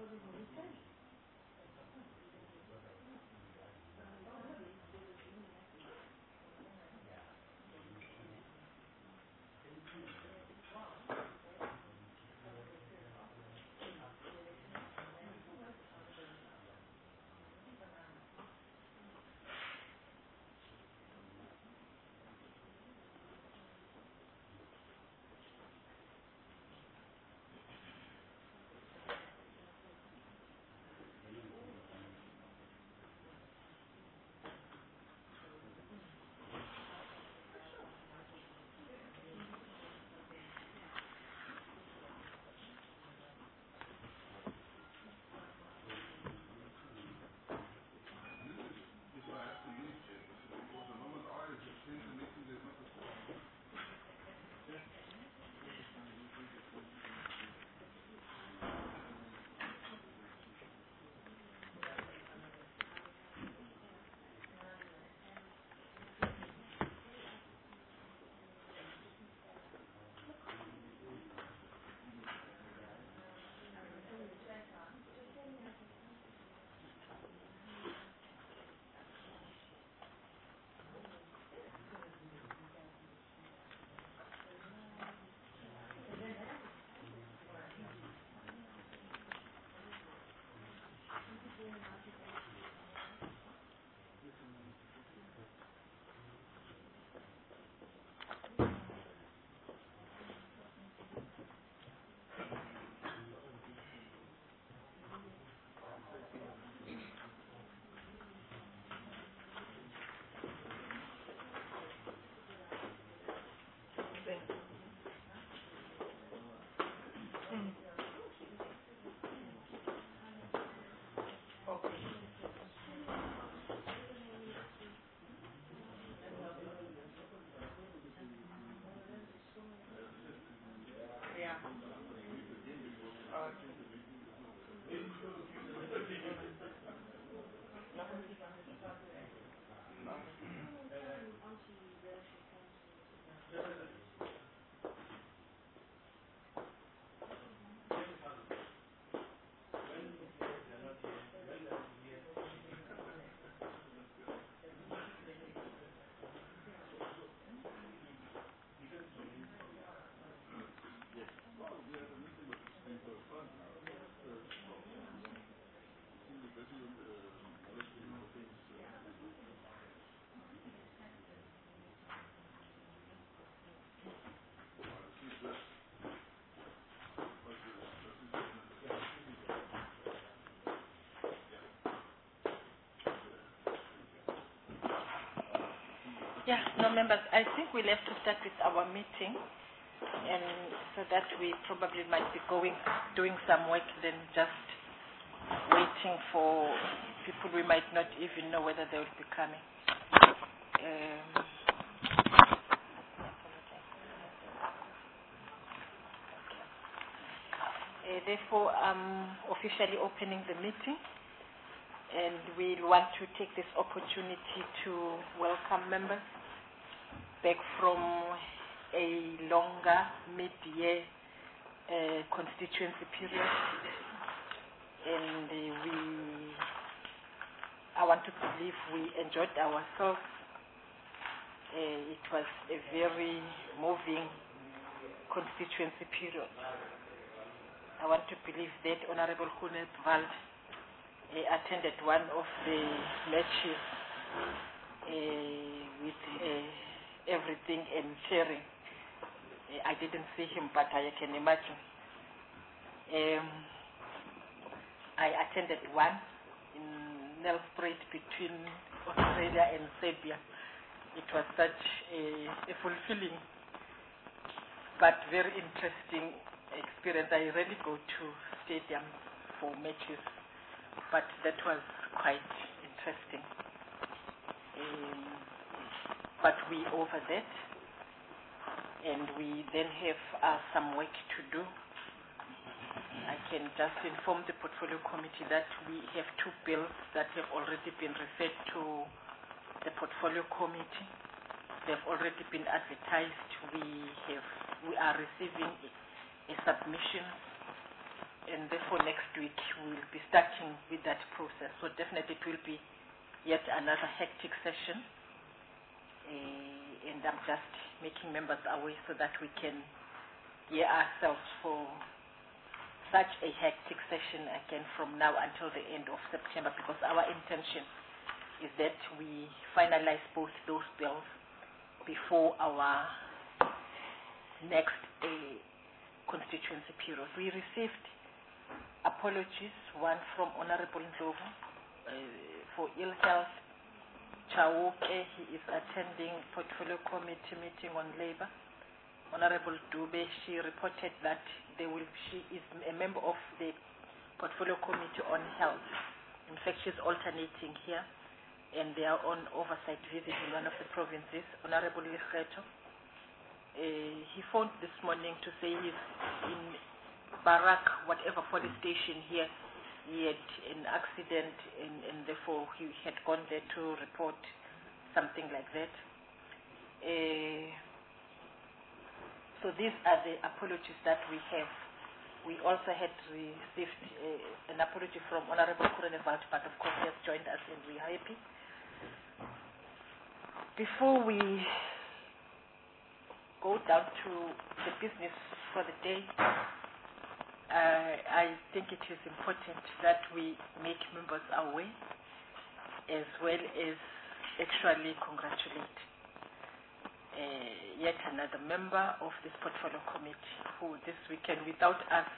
Yeah, no, members, I think we'll have to start with our meeting, and so that we probably might be doing some work, then just waiting for people we might not even know whether they will be coming. Therefore, I'm officially opening the meeting, and we want to take this opportunity to welcome members back from a longer mid-year constituency period, and I want to believe we enjoyed ourselves. It was a very moving constituency period. I want to believe that Honorable Huneb Val attended one of the matches with everything and cheering. I didn't see him, but I can imagine. I attended one in Nelspruit between Australia and Serbia. It was such a fulfilling but very interesting experience. I rarely go to stadiums for matches, but that was quite interesting. But we over that, and we then have some work to do. I can just inform the portfolio committee that we have 2 bills that have already been referred to the portfolio committee. They've already been advertised. We are receiving a submission and therefore next week we will be starting with that process. So definitely it will be yet another hectic session, and I'm just making members aware so that we can gear ourselves for such a hectic session again from now until the end of September, because our intention is that we finalize both those bills before our next constituency period. We received apologies, one from Honorable Ndlovu for ill health. Chauke, he is attending Portfolio Committee meeting on labor. Honorable Dube, she reported that she is a member of the Portfolio Committee on Health. In fact, she's alternating here, and they are on oversight visit in one of the provinces. Honorable Likheto, he phoned this morning to say he's in Barak, whatever police station here. He had an accident, and therefore he had gone there to report something like that. So these are the apologies that we have. We also had received an apology from Honorable Kurenevalt, but of course he has joined us and we are happy. Before we go down to the business for the day, I think it is important that we make members aware, as well as actually congratulate yet another member of this portfolio committee who this weekend, without us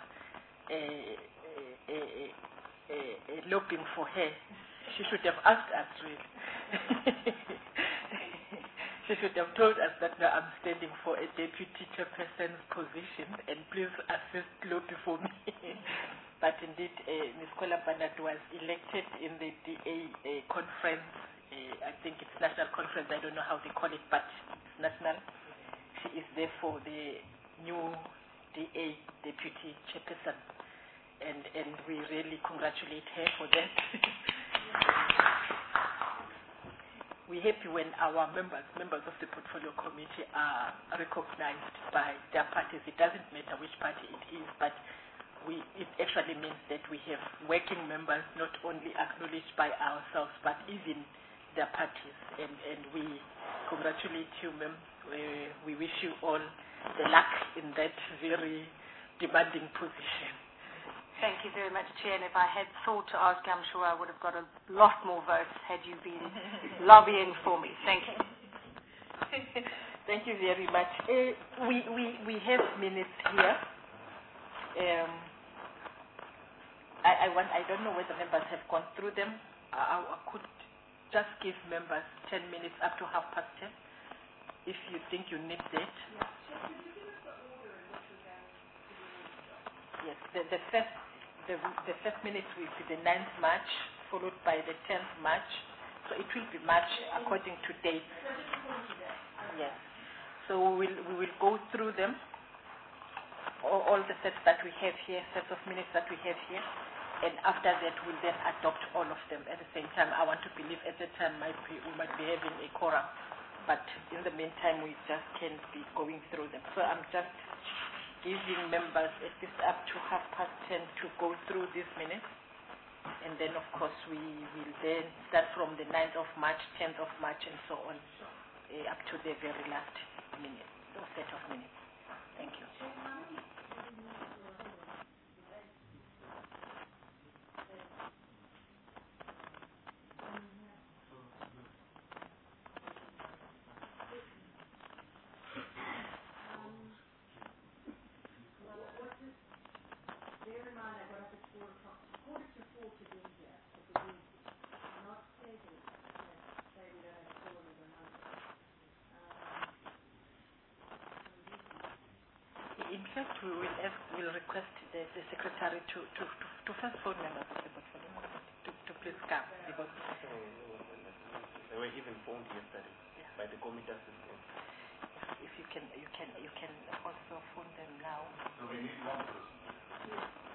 lobbying for her, she should have asked us really. She should have told us that now I'm standing for a deputy chairperson's position and please assist lobby for me. But indeed, Ms. Kola Barnard was elected in the DA conference. I think it's national conference. I don't know how they call it, but it's national. She is therefore the new DA deputy chairperson, and we really congratulate her for that. We're happy when our members of the portfolio committee are recognized by their parties. It doesn't matter which party it is, but it actually means that we have working members not only acknowledged by ourselves, but even their parties. And we congratulate you, ma'am. We wish you all the luck in that very demanding position. Thank you very much, Chair. And if I had thought to ask, I'm sure I would have got a lot more votes had you been lobbying for me. Thank you. Thank you very much. We have minutes here. I don't know whether members have gone through them. I could just give members 10 minutes up to 10:30 if you think you need that. Yes, the first minute will be the 9th March, followed by the 10th March. So it will be March according to date. Yes. So we will go through them, all the sets that we have here, sets of minutes that we have here, and after that we'll then adopt all of them at the same time. I want to believe at the time we might be having a quorum, but in the meantime we just can't be going through them. So I'm just giving members at least up to 10:30 to go through these minutes, and then of course we will then start from the 9th of March, 10th of March, and so on, up to the very last minute, or set of minutes. Thank you. In fact, we'll request the secretary to first phone members of the portfolio to please come, because they were even phoned yesterday by the committee assistant. If you can also phone them now. So we need one person.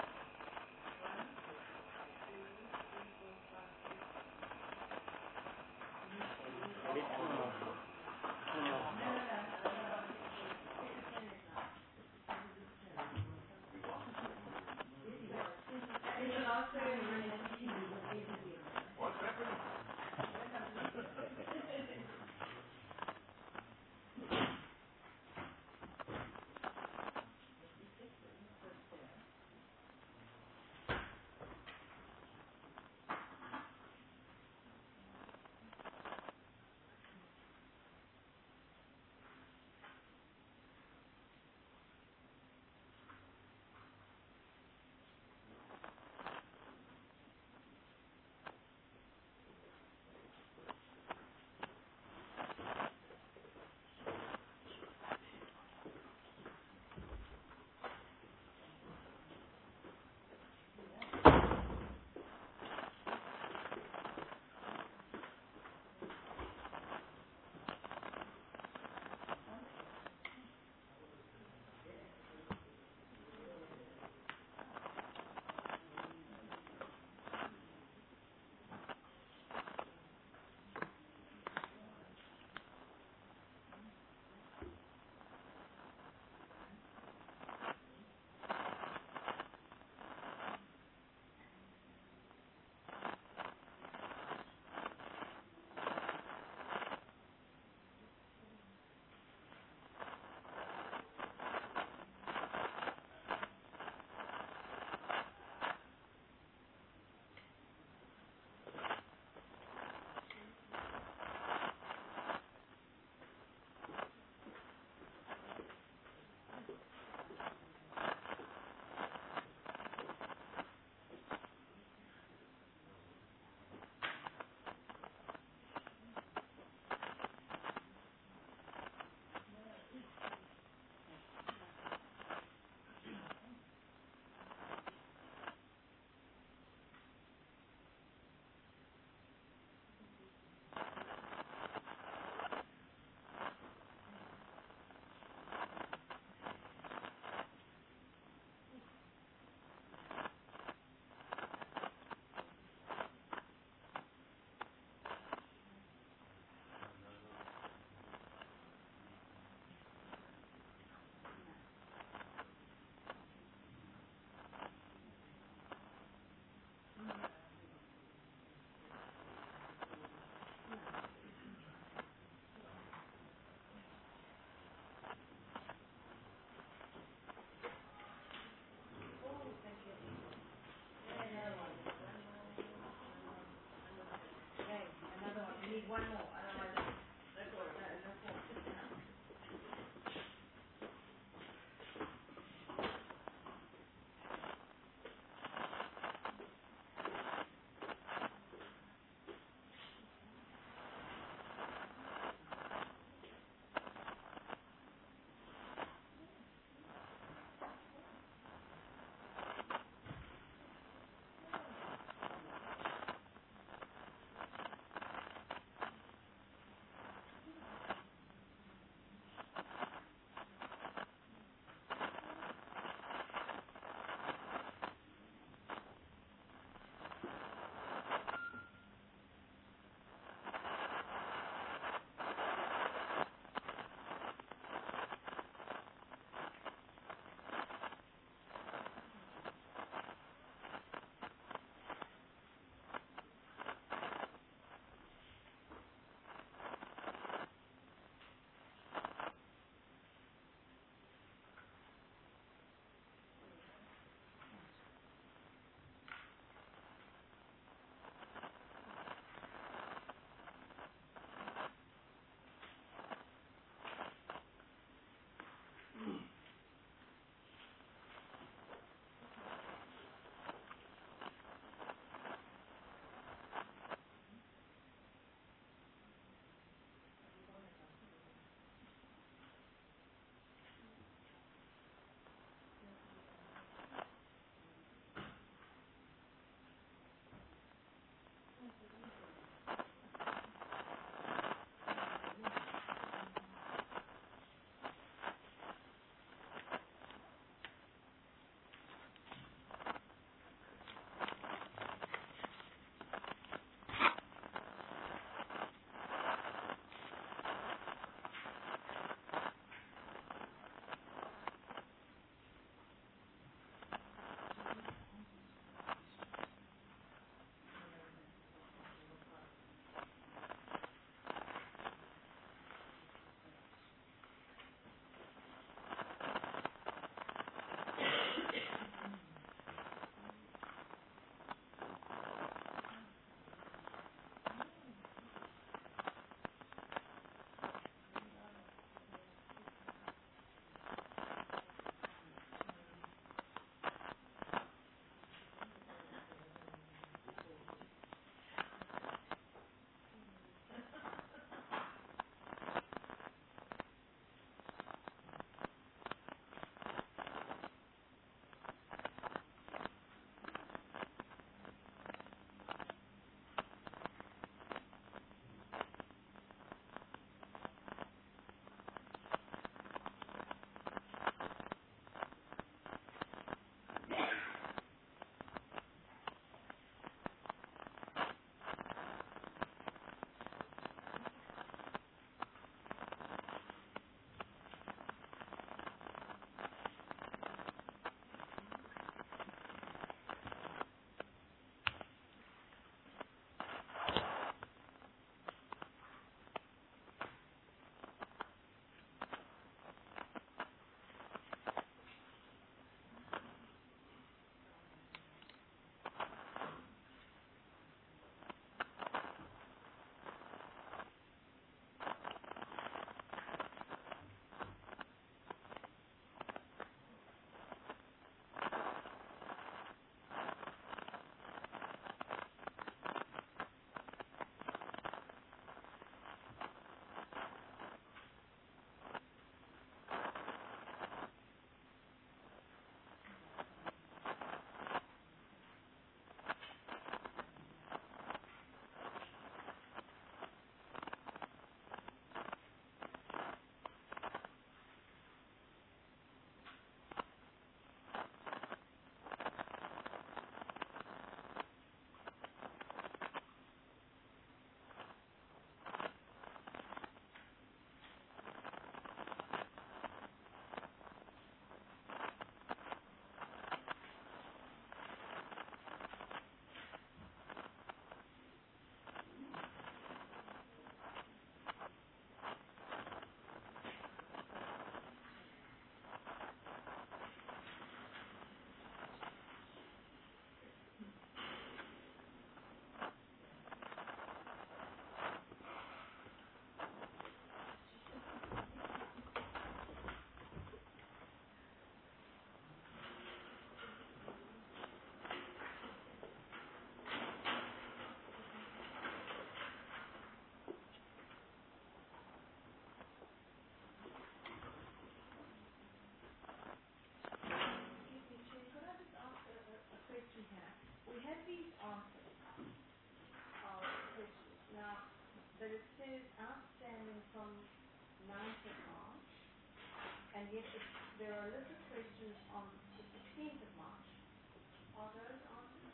but it says outstanding from 9th of March, and yet there are little questions on the 16th of March. Are those answered?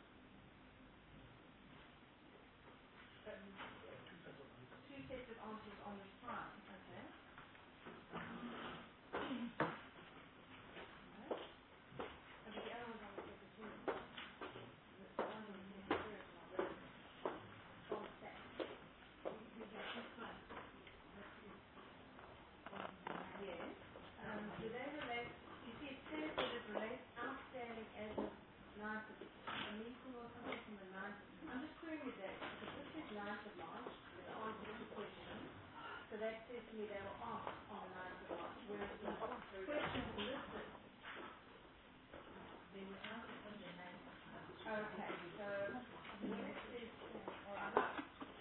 Two sets of answers on this file, okay? But the other one's on the 17th. The one on the 23rd is not relevant. On the second. Yes. Do they relate, you see it says that it relates outstanding as of 9th of a meeting or something from the 9th. I'm just querying the date because this is 9th of March, the answer to the question. So that says to me they were asked on the 9th of March, whereas the questions listed. They were asked on the 9th of March. Okay, so when it says, or I'm not.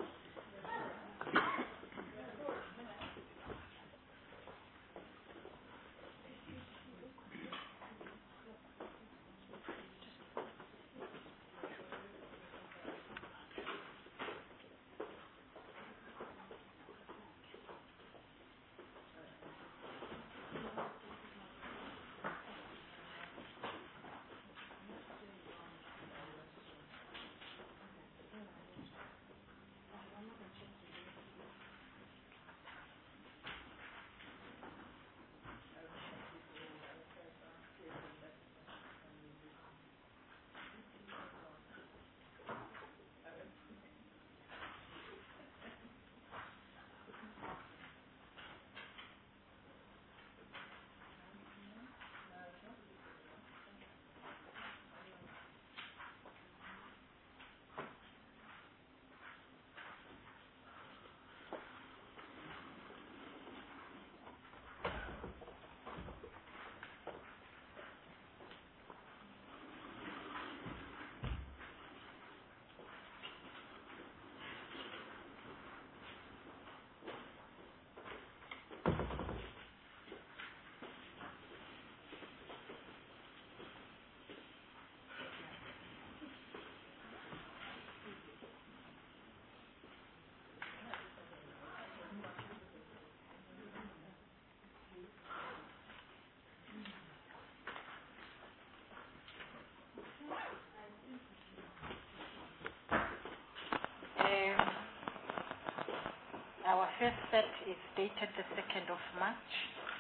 Our first set is dated the 2nd of March,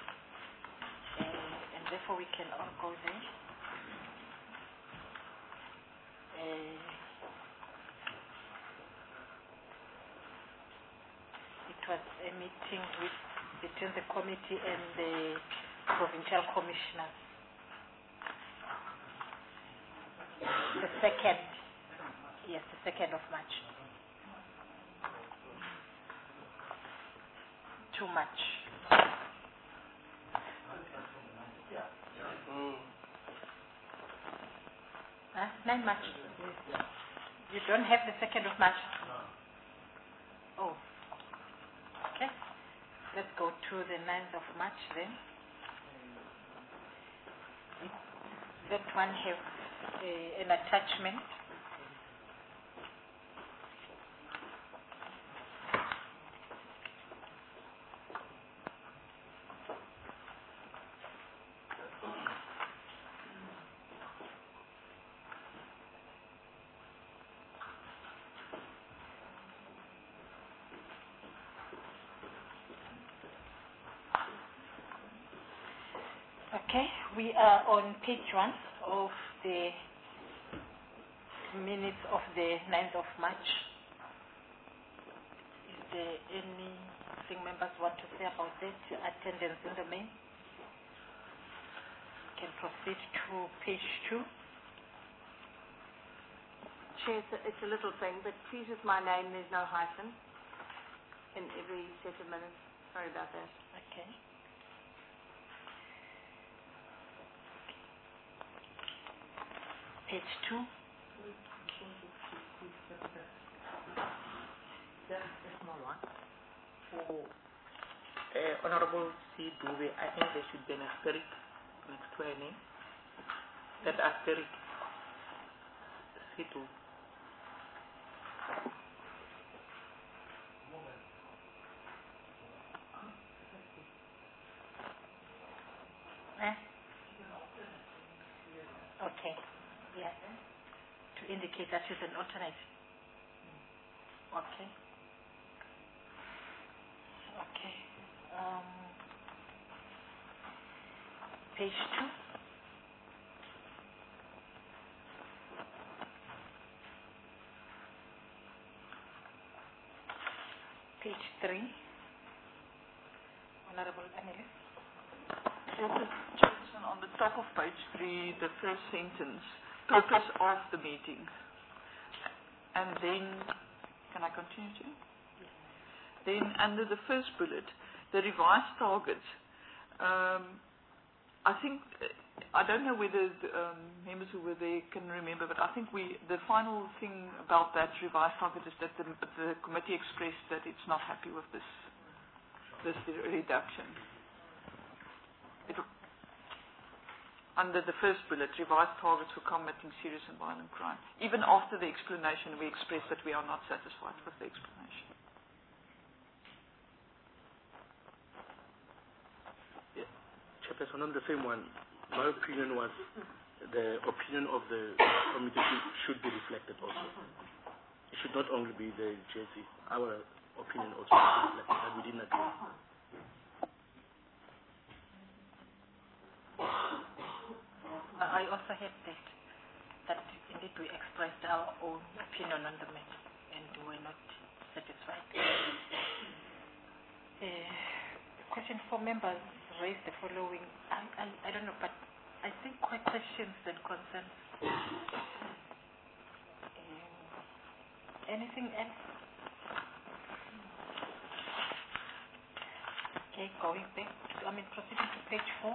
and therefore we can all go there. It was a meeting between the committee and the provincial commissioners. The 2nd, yes, the 2nd of March. Too much. 9 March. You don't have the 2nd of March? Oh. Okay. Let's go to the 9th of March then. That one have an attachment. Okay, we are on page 1 of the minutes of the 9th of March. Is there anything members want to say about that? Attendance in the main? We can proceed to page 2. Chair, it's a little thing, but please with my name, there's no hyphen in every set of minutes. Sorry about that. Okay. Page 2. Just a small one. For Honorable C. Dube, I think there should be an asterisk next to her name. That asterisk, C2. Okay. Yeah. To indicate that she's an alternate. Okay. Okay. Page 2. Page 3. Honorable Annelies. Chairperson, on the top of page 3, the first sentence, purpose of the meeting. And then, can I continue to? Then under the first bullet, the revised targets. I think, I don't know whether the, members who were there can remember, but I think the final thing about that revised target is that the committee expressed that it's not happy with this reduction. Under the first bullet, revised targets for combating serious and violent crime. Even after the explanation, we expressed that we are not satisfied with the explanation. Chairperson, on the same one, my opinion was the opinion of the committee should be reflected also. It should not only be the JC. Our opinion also should be reflected, and we didn't agree. I also had that indeed we expressed our own opinion on the matter and were not satisfied. Question for members raised the following. I don't know, but I think quite questions and concerns. Anything else? Okay, going back. Proceeding to page 4.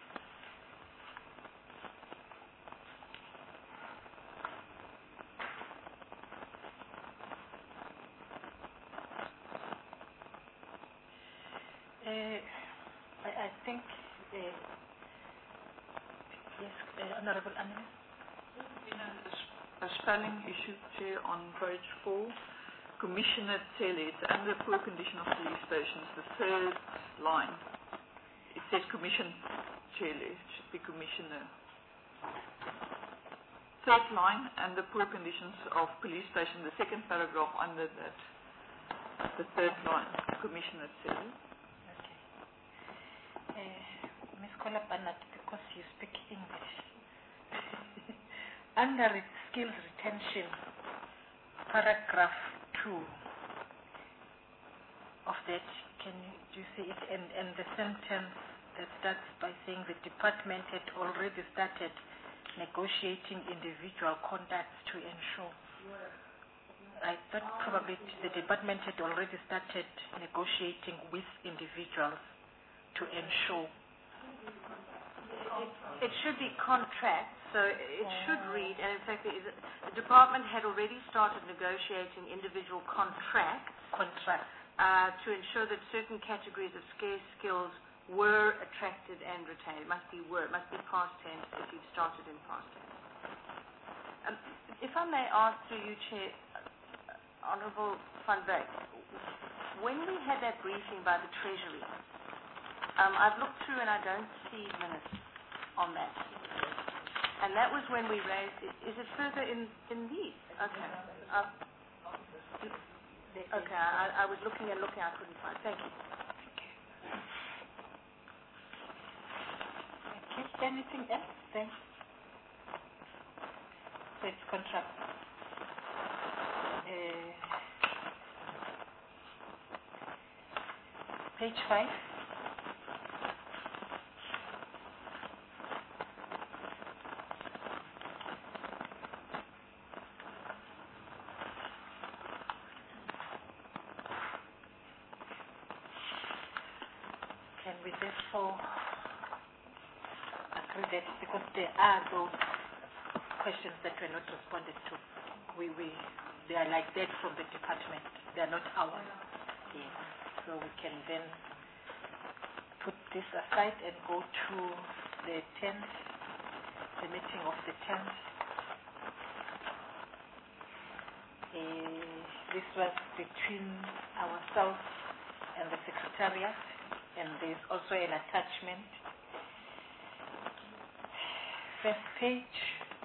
I think, yes, Honorable Annelies. A spelling issue, Chair, on page 4. Commissioner Tele, it's under poor condition of police stations, the third line. It says Commission Tele, it should be Commissioner. Third line, and the poor conditions of police station, the second paragraph under that, the third line, Commissioner Tele. Ms. Kolapanat, because you speak English. Under skills retention, paragraph 2 of that, do you see it? And the sentence that starts by saying the department had already started negotiating individual contacts to ensure. I thought probably the department had already started negotiating with individuals to ensure. It should be contract, so it should read, and in fact the department had already started negotiating individual contracts to ensure that certain categories of scarce skills were attracted and retained. It must be past tense if you've started in past tense. If I may ask through you, Chair, Honourable Van Wyk, when we had that briefing by the Treasury, I've looked through and I don't see minutes on that. And that was when we raised it. Is it further in these? Okay. Okay, I was looking, I couldn't find. Thank you. Okay, anything else? Thanks. So it's contract. Page 5. Can we therefore agree that because there are those questions that were not responded to, they are like that from the department. They are not ours. Yes. So we can then put this aside and go to the 10th, the meeting of the 10th. This was between ourselves and the Secretariat, and there's also an attachment first page.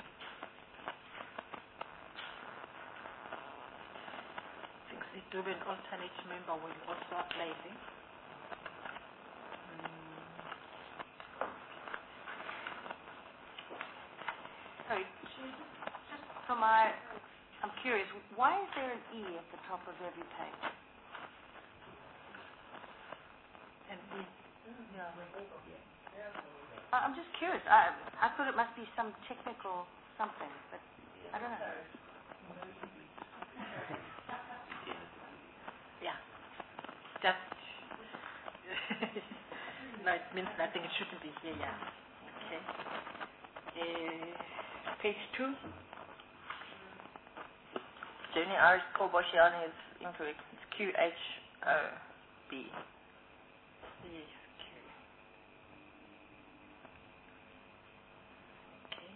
I think the Durban alternate member will also apply there. Sorry, just from I'm curious, why is there an E at the top of every page? And we, I'm just curious. I thought it must be some technical something, but I don't know. yeah, just no, it means nothing. It shouldn't be here. Yeah. Okay. Page 2. Jenny R. Koboshian is incorrect. It's QHOB. Yes. Okay.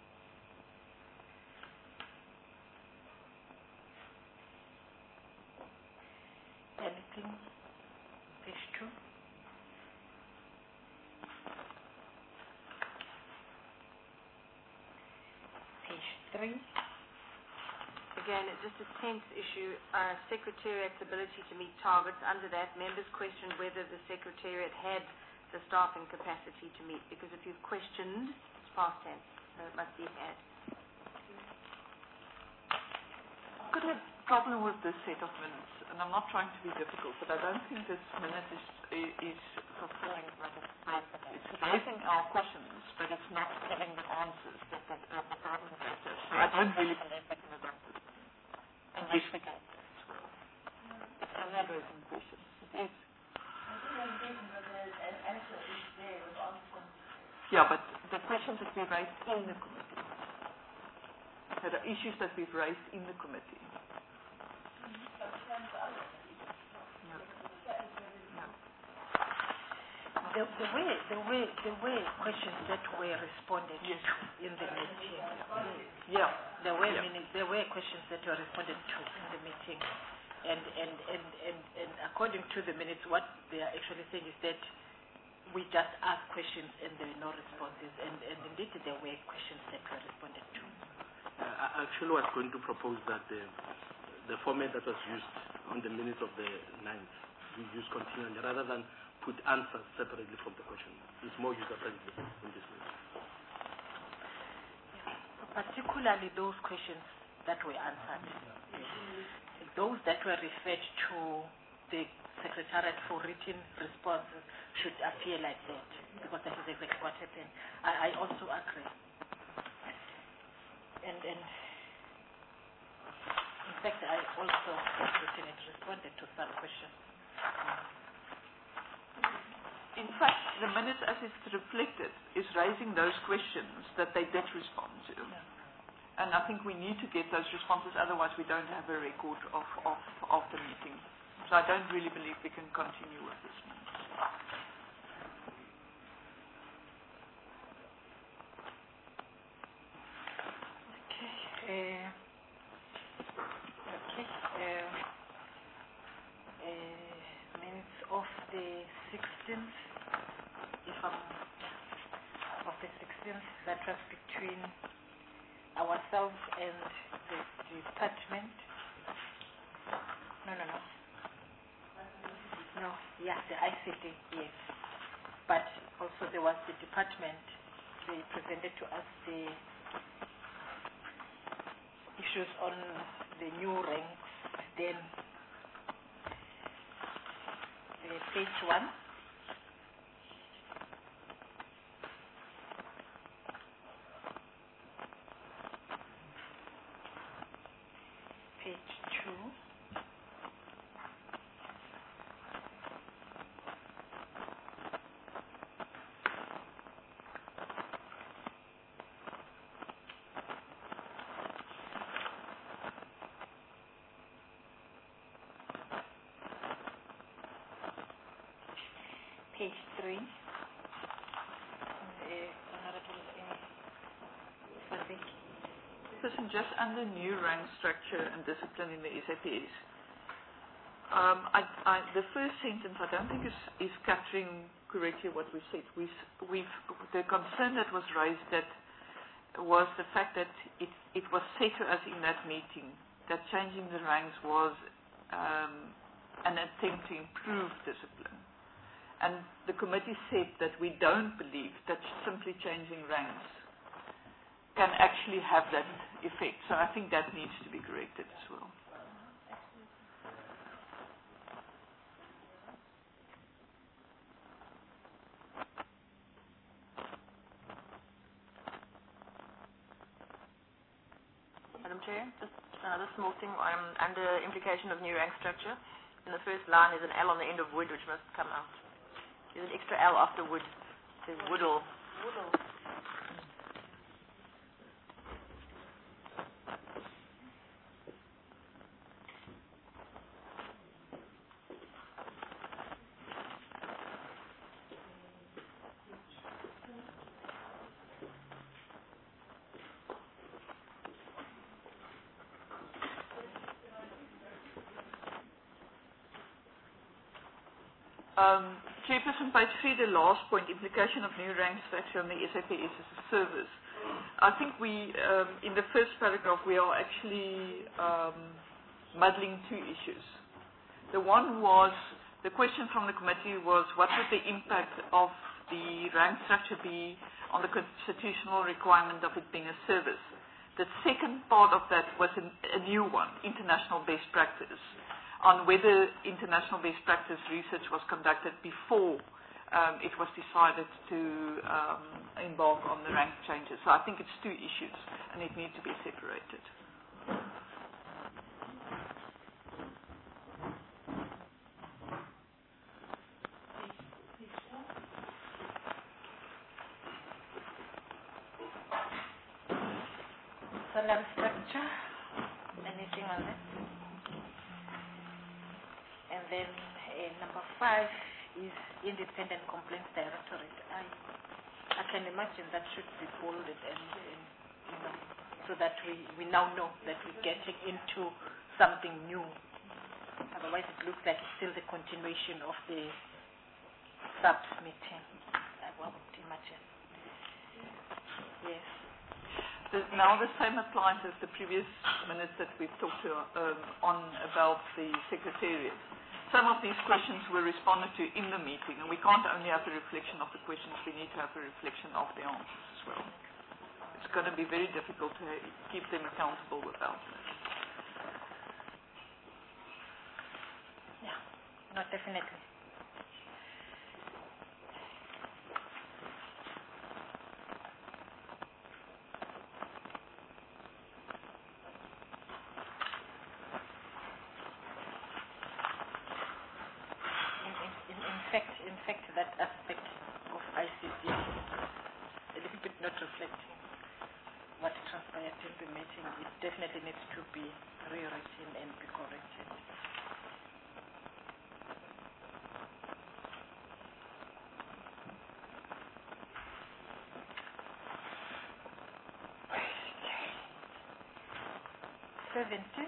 Anything? Page 2. Page 3. Again, it's just a tense issue. Secretariat's ability to meet targets. Under that, members questioned whether the Secretariat had the staffing capacity to meet, because if you've questioned, it's past tense, so it must be had. I've got a problem with this set of minutes, and I'm not trying to be difficult, but I don't think this minute is fulfilling what it's supposed to be. It's raising our questions, but it's not giving the answers that the department has. So I don't really believe we can adopt it. And yes, we can as well. It's not raising questions. It is. Yeah, but the questions that we raised in the committee, there are issues that we've raised in the committee. The way questions that were responded to in the meeting. Yeah. There were questions that were responded to in the meeting, and according to the minutes, what they are actually saying is that we just asked questions and there were no responses, and indeed there were questions that were responded to. I actually was going to propose that the format that was used on the minutes of the 9th, we use continually rather than put answers separately from the question. It's more user-friendly in this way. Particularly those questions that were answered. Those that were referred to the Secretariat for written responses should appear like that, because that is exactly what happened. I also agree. And in fact, I also responded to some questions. In fact, the minutes as it's reflected is raising those questions that they did respond to. And I think we need to get those responses, otherwise we don't have a record of the meeting. So I don't really believe we can continue with this minute. Minutes of the 16th, of the 16th, that was between ourselves and the department. No, yeah, the ICT, yes. But also there was the department. They presented to us the issues on the new ranks. Then page 1. Page 2. Page 3. Listen, just under new rank structure and discipline in the SAPS, the first sentence I don't think is capturing correctly what we said. The concern that was raised that was the fact that it was said to us in that meeting that changing the ranks was an attempt to improve discipline. And the committee said that we don't believe that simply changing ranks can actually have that effect. So I think that needs to be corrected as well. Madam Chair, just another small thing under implication of new rank structure. In the first line is an L on the end of wood, which must come out. There's an extra L after wood. It says woodle. Chairperson, page 3, the last point, implication of new rank structure on the SAPS as a service. I think we, in the first paragraph, we are actually muddling two issues. The one was, the question from the committee was, what would the impact of the rank structure be on the constitutional requirement of it being a service? The second part of that was a new one, international best practice, on whether international best practice research was conducted before it was decided to embark on the rank changes. So I think it's two issues and it needs to be separated. Salary structure, anything on that? And then number 5 is independent complaints directorate. I can imagine that should be bolded and you know, so that we now know that we're getting into something new. Otherwise it looks like it's still the continuation of the SAPS meeting. I would imagine. Yes. Now the same applies as the previous minutes that we've talked on about the Secretariat. Some of these questions were responded to in the meeting, and we can't only have a reflection of the questions, we need to have a reflection of the answers as well. It's going to be very difficult to keep them accountable without that. Yeah, no, definitely. In fact, that aspect of ICC a little bit not reflecting what transpired in the meeting. It definitely needs to be rewritten and be corrected. Seventeen.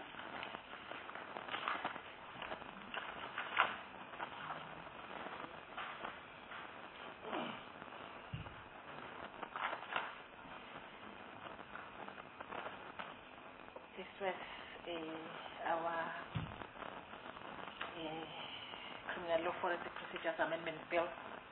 This was our Criminal Law Forensic Procedures Amendment Bill.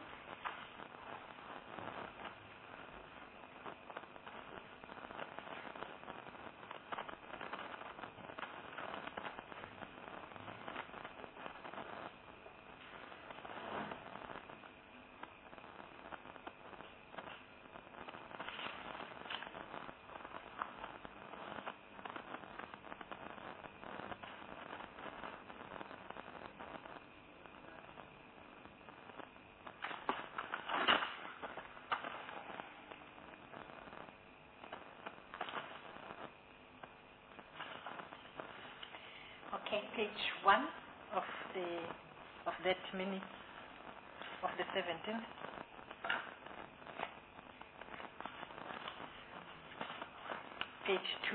Okay, page 1 of that minute of the 17th. Page 2.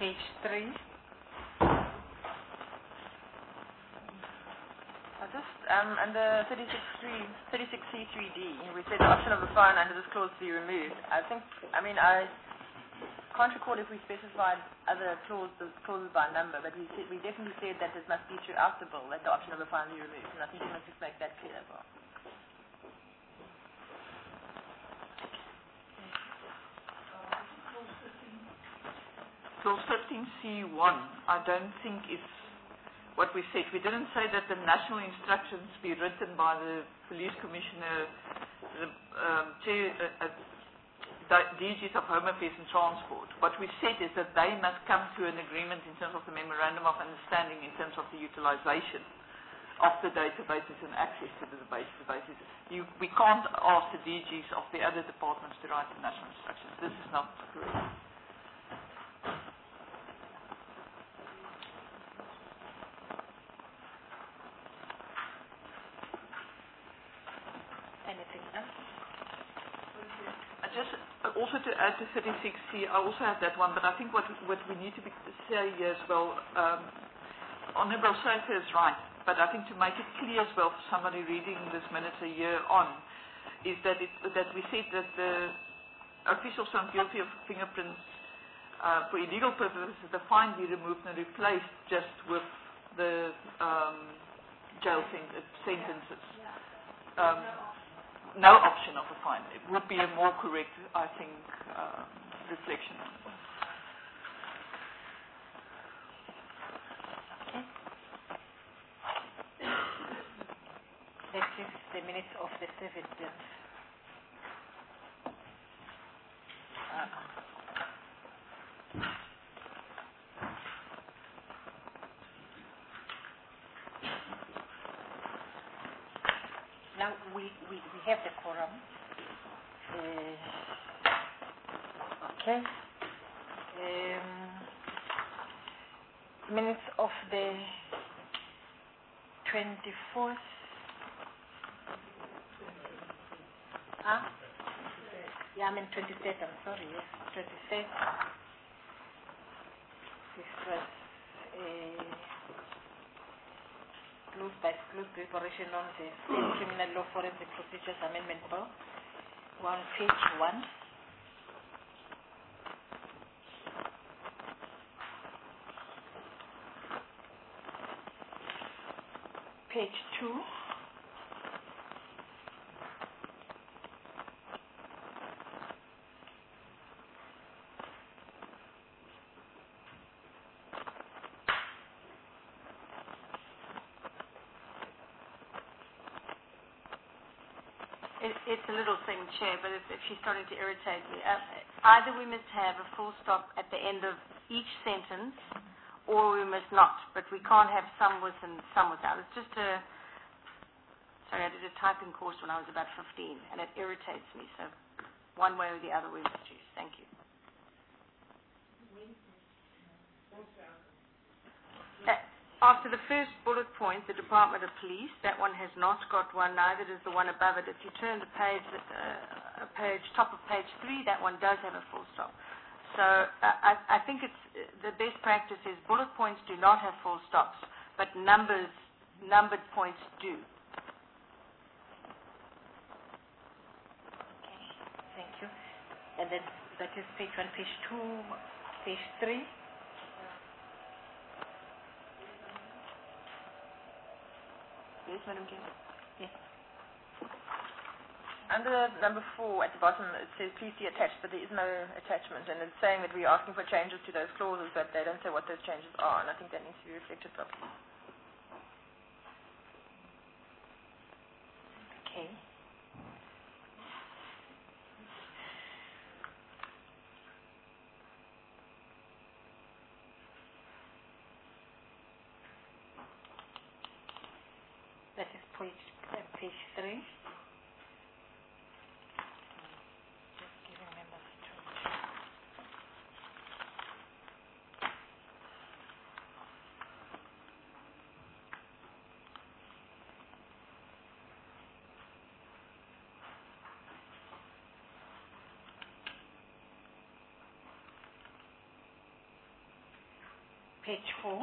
page 3. Under 36C3D, we said the option of the fine under this clause to be removed. I can't recall if we specified other clauses by number, but we definitely said that it must be throughout the bill that the option of the fine be removed, and I think we must just make that clear as well. Clause 15C1, I don't think is what we said. We didn't say that the national instructions be written by the police commissioner, the DGs of Home Affairs and Transport. What we said is that they must come to an agreement in terms of the memorandum of understanding in terms of the utilization of the databases and access to the databases. We can't ask the DGs of the other departments to write the national instructions. This is not correct. Anything else? Also to add to 36C, I also have that one, but I think what we need to say here as well, Honourable Sofa is right, but I think to make it clear as well for somebody reading this minutes a year on, is that we said that the officials found guilty of fingerprints for illegal purposes, the fine be removed and replaced just with the jail sentences. No option of a fine. It would be a more correct, I think, reflection. Okay. That is the minutes of the 17th. Now we have the quorum. Okay. Minutes of the 24th. Yeah, 23rd, I'm sorry, yes. 23rd. This was close preparation on the State Criminal Law Forensic Procedures Amendment Bill. On page 1. Page 2. It's a little thing, Chair, but if she's starting to irritate me. Either we must have a full stop at the end of each sentence, or we must not. But we can't have some with and some without. It's just sorry, I did a typing course when I was about 15, and it irritates me. So one way or the other we must choose. Thank you. After the first bullet point, the Department of Police, that one has not got one, neither does the one above it. If you turn the page, top of page 3, that one does have a full stop. So I think it's the best practice is bullet points do not have full stops, but numbered points do. Okay, thank you. And then that is page 1, page 2, page 3. Yes, Madam Chair. Yes. Under number 4 at the bottom, it says please see attached, but there is no attachment, and it's saying that we're asking for changes to those clauses, but they don't say what those changes are, and I think that needs to be reflected properly. Okay. That is page 3. Just giving members to. page 4.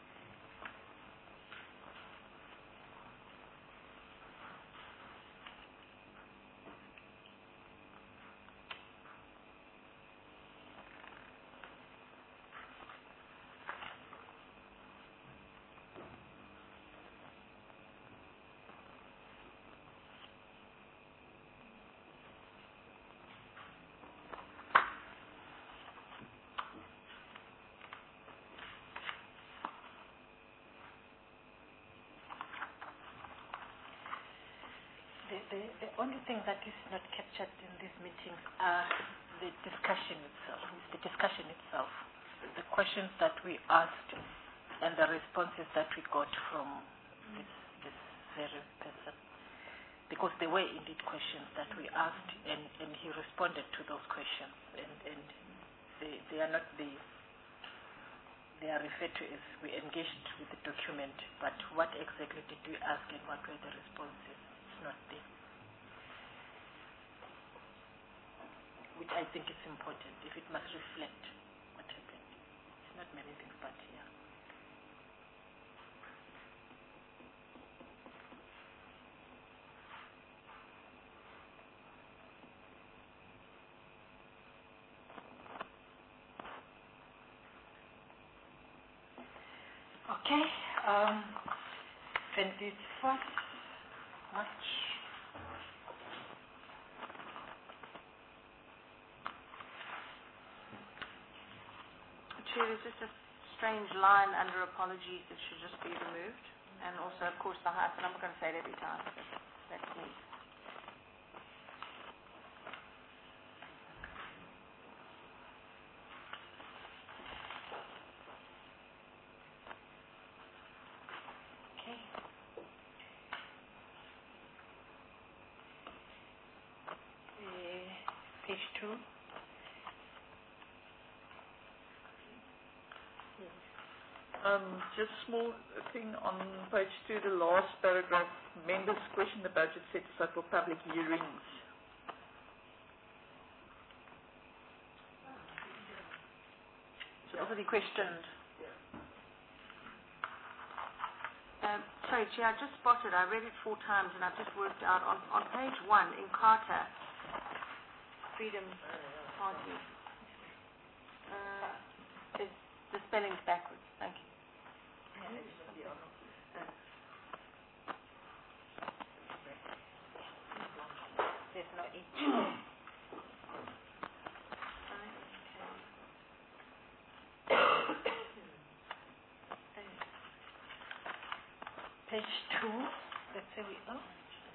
The only thing that is not captured in these meetings are the discussion itself, the questions that we asked and the responses that we got from this very person. Because there were indeed questions that we asked and he responded to those questions and they are not the they are referred to as we engaged with the document, but what exactly did we ask and what were the responses? Not there, which I think is important if it must reflect what happened. It's not many things, but yeah. Okay, 21st March. Chair, there's just a strange line under apologies that should just be removed. And also, of course, the hyphen. I'm not going to say it every time, but that's me. Okay. Page 2. Just small thing on page 2, the last paragraph. Members question the budget set aside for public hearings. Should also be questioned. Sorry, Chair, I just spotted, I read it 4 times and I've just worked out on page 1 in Carter, Freedom Party, the spelling's backwards. Thank you. There's no H. Page 2, that's where we are.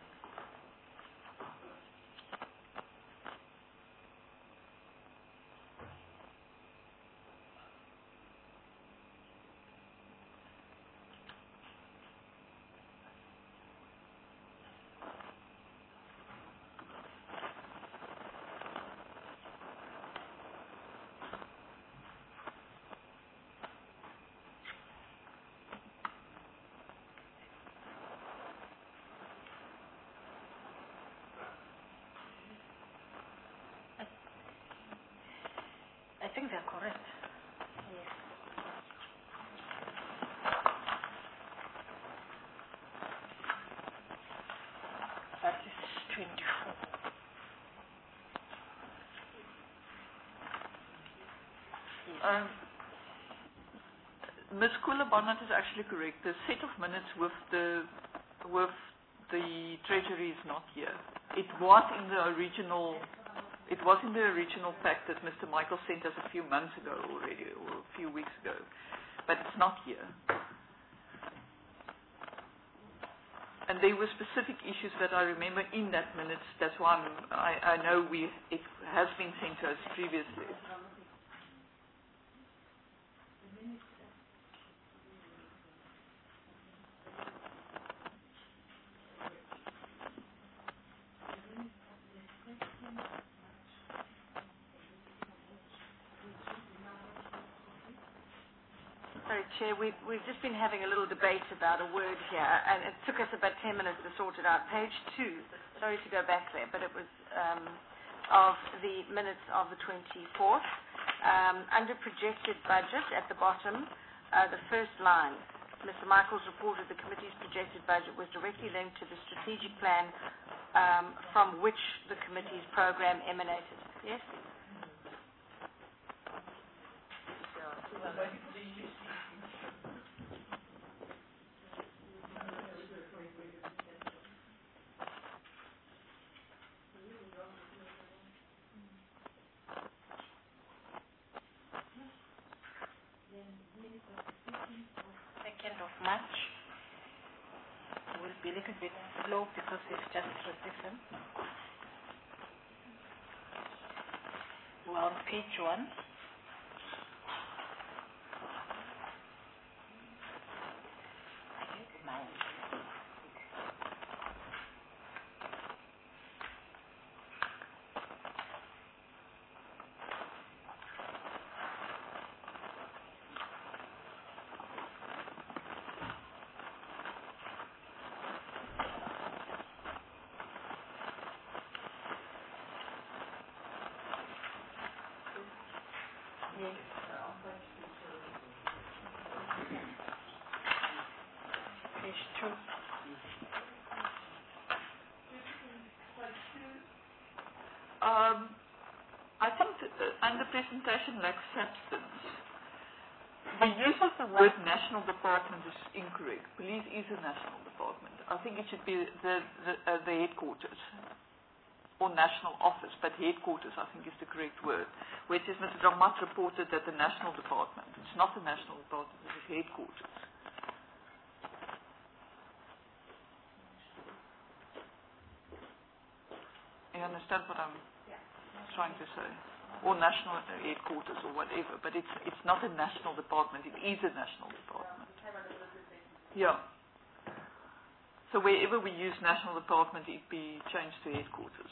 I think they're correct. Yes. That is 24. Yes. Ms. Kula-Barnard is actually correct. The set of minutes with the Treasury is not here. It was in the original pack that Mr. Michael sent us a few months ago already, or a few weeks ago, but it's not here. And there were specific issues that I remember in that minutes. That's why I know it has been sent to us previously. Sorry, Chair, we've just been having a little debate about a word here, and it took us about 10 minutes to sort it out. Page 2, sorry to go back there, but it was of the minutes of the 24th. Under projected budget at the bottom, the first line. Mr. Michaels reported the committee's projected budget was directly linked to the strategic plan from which the committee's program emanated. Yes? March will be a little bit slow because it's just transition. We're on page 1. Yes. Page 2. I think under presentation lacks substance. The use of the word national department is incorrect. Police is a national department. I think it should be the headquarters or national office, but headquarters I think is the correct word. Which is Mr. Dramat reported that the national department. It's not the national department, it is headquarters. You understand what I'm trying to say? Or national headquarters or whatever, but it's not a national department, it is a national department. Yeah. So wherever we use national department, it be changed to headquarters.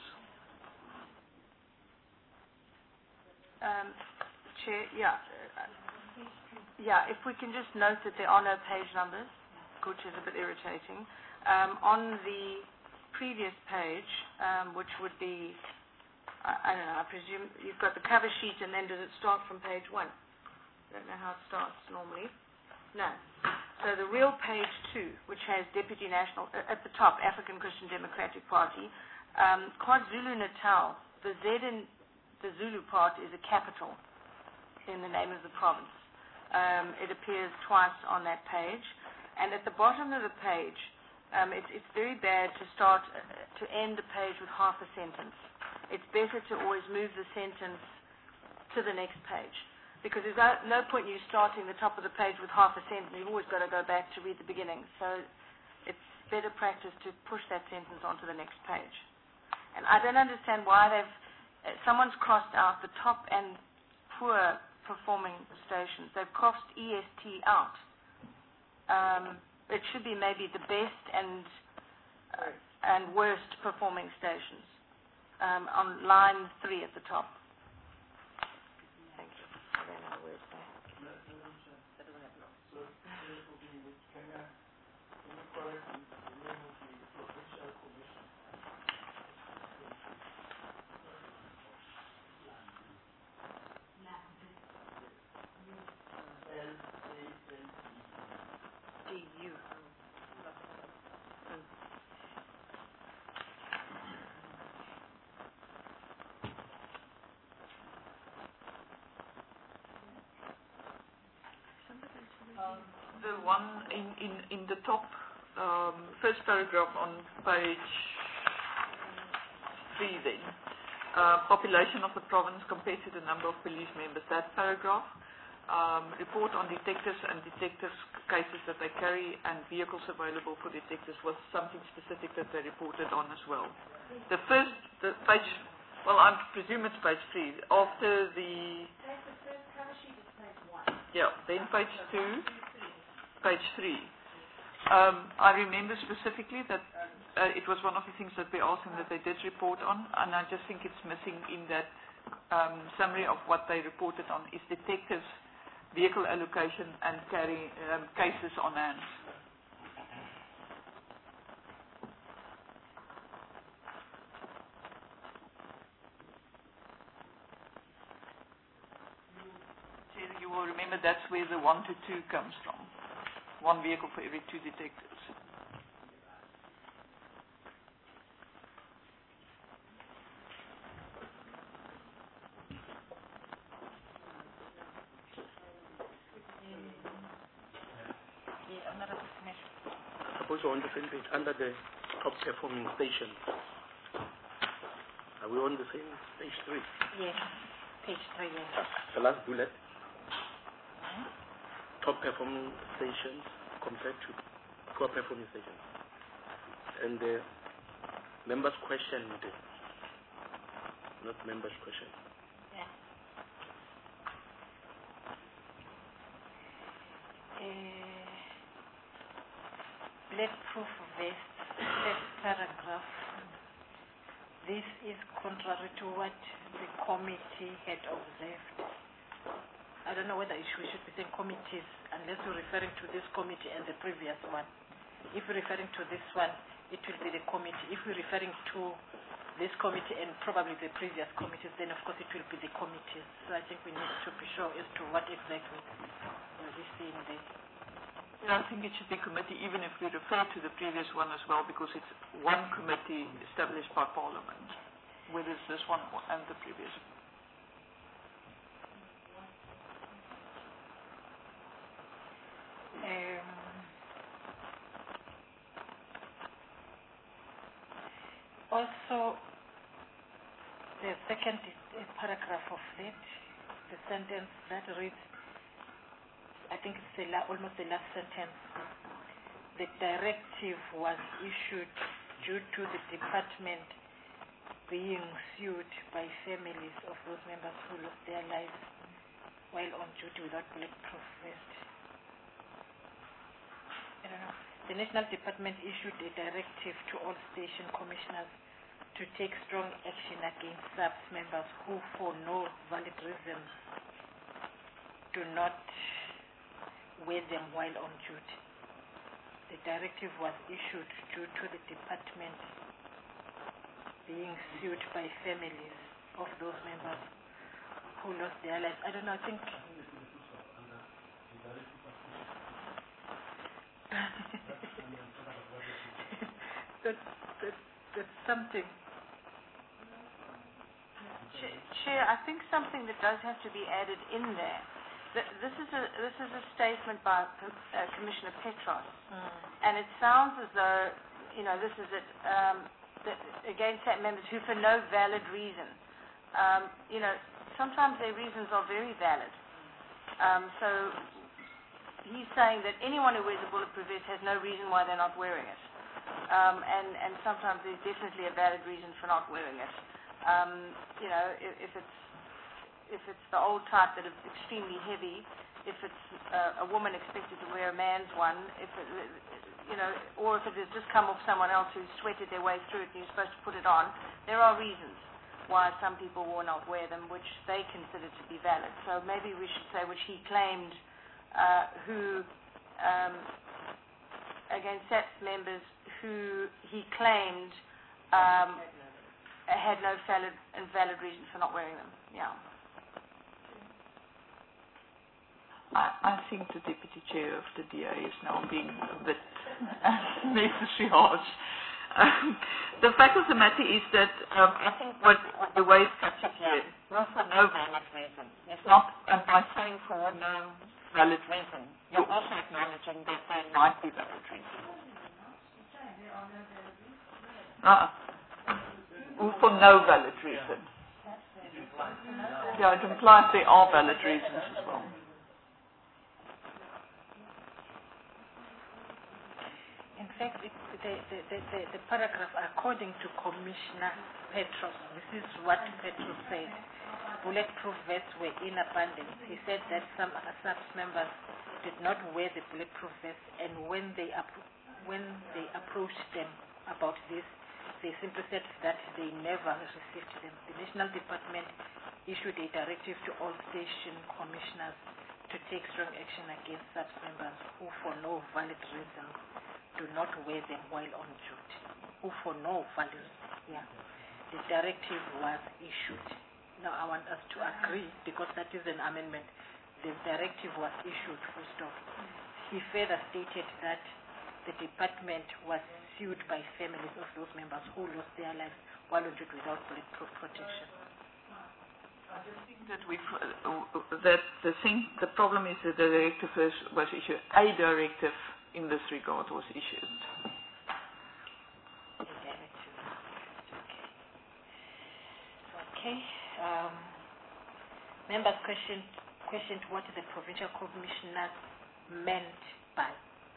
Chair, if we can just note that there are no page numbers, which is a bit irritating. On the previous page, which would be, I don't know, I presume you've got the cover sheet and then does it start from page 1? I don't know how it starts normally. No. So the real page 2, which has Deputy National, at the top, African Christian Democratic Party, KwaZulu-Natal, the Z in the Zulu part is a capital in the name of the province. It appears twice on that page. And at the bottom of the page, it's very bad to end a page with half a sentence. It's better to always move the sentence to the next page. Because there's no point in you starting the top of the page with half a sentence. You've always got to go back to read the beginning. So it's better practice to push that sentence onto the next page. And I don't understand why someone's crossed out the top and poor performing stations. They've crossed EST out. It should be maybe the best and worst performing stations on line 3 at the top. Thank you. I don't know where it's there. Can you correct the name of the provincial commission? DU. The one in the top first paragraph on page 3 then, population of the province compared to the number of police members. That paragraph, report on detectives and detectives cases that they carry and vehicles available for detectives was something specific that they reported on as well. The page, well I presume it's page 3, after the... That's the first cover sheet is page 1. Yeah, then page 2, page 3. I remember specifically that it was one of the things that we asked them that they did report on, and I just think it's missing in that summary of what they reported on is detectives, vehicle allocation, and carry cases on hand. You will remember that's where the 1 to 2 comes from. 1 vehicle for every 2 detectives. Suppose you're on the same page, under the top performing stations. Are we on the same page 3? Yes, page 3, yes. The last bullet. Top performing stations compared to poor performing stations. And the members questioned, not members questioned. Yeah. Bulletproof vest, first paragraph. This is contrary to what the committee had observed. I don't know whether we should be saying committees unless we're referring to this committee and the previous one. If we're referring to this one, it will be the committee. If we're referring to this committee and probably the previous committees, then of course it will be the committees. So I think we need to be sure as to what exactly we see in there. Yeah, I think it should be committee even if we refer to the previous one as well, because it's one committee established by Parliament, whether it's this one and the previous one. Also, the second paragraph of that, the sentence that reads, I think it's almost the last sentence. The directive was issued due to the department being sued by families of those members who lost their lives while on duty without bulletproof vest. I don't know. The National Department issued a directive to all station commissioners to take strong action against SAPS members who, for no valid reason, do not wear them while on duty. The directive was issued due to the department being sued by families of those members who lost their lives. I don't know, I think that's something. Chair, I think something that does have to be added in there. This is a statement by Commissioner Petros, and it sounds as though this is it against that members who, for no valid reason, sometimes their reasons are very valid. So he's saying that anyone who wears a bulletproof vest has no reason why they're not wearing it, and sometimes there's definitely a valid reason for not wearing it. If it's the old type that is extremely heavy, if it's a woman expected to wear a man's one, or if it has just come off someone else who sweated their way through it and you're supposed to put it on, there are reasons why some people will not wear them, which they consider to be valid. So maybe we should say which he claimed, against SAPS members who he claimed had no valid reason for not wearing them. Yeah. I think the Deputy Chair of the DA is now being a bit necessary harsh. The fact of the matter is that I think what the way it's captured here, not for no valid reason. It's not, and by saying for no valid reason, you're also acknowledging that there might be valid reason. For no valid reason. Yeah, it implies there are valid reasons as well. In fact, the paragraph, according to Commissioner Petros, this is what Petros said. Bulletproof vests were in abundance. He said that some SAPS members did not wear the bulletproof vest, and when they approached them about this, they simply said that they never received them. The National Department issued a directive to all station commissioners to take strong action against SAPS members who, for no valid reason, do not wear them while on duty. Who, for no valid reason, the directive was issued. Now, I want us to agree, because that is an amendment. the directive was issued, full stop. He further stated that the department was sued by families of those members who lost their lives while on duty without protection. I just think that the problem is that the directive was issued. A directive in this regard was issued. Okay. Members questioned what the provincial commissioner meant by.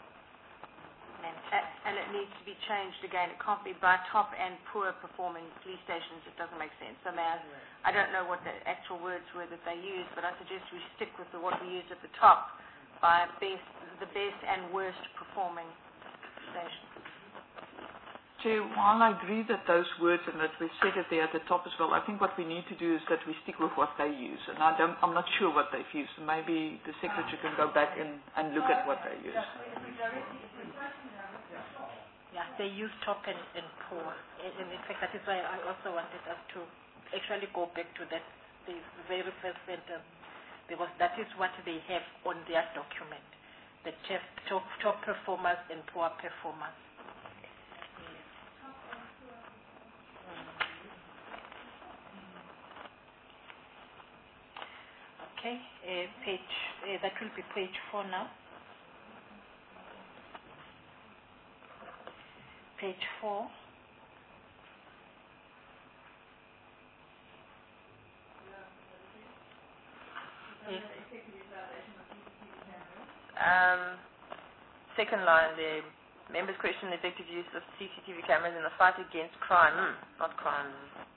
And it needs to be changed again. It can't be by top and poor performing police stations. It doesn't make sense. So I don't know what the actual words were that they used, but I suggest we stick with what we used at the top, by the best and worst performing stations. Chair, while I agree that those words and that we've said it there at the top as well, I think what we need to do is that we stick with what they use. And I'm not sure what they've used. So maybe the Secretary can go back and look at what they use. Yeah, they use top and poor. And in fact, that is why I also wanted us to actually go back to that the very first sentence, because that is what they have on their document, the top performers and poor performers. Okay, that will be page 4 now. Page 4. Yes. Second line there. Members question the effective use of CCTV cameras in the fight against crime. Not crime.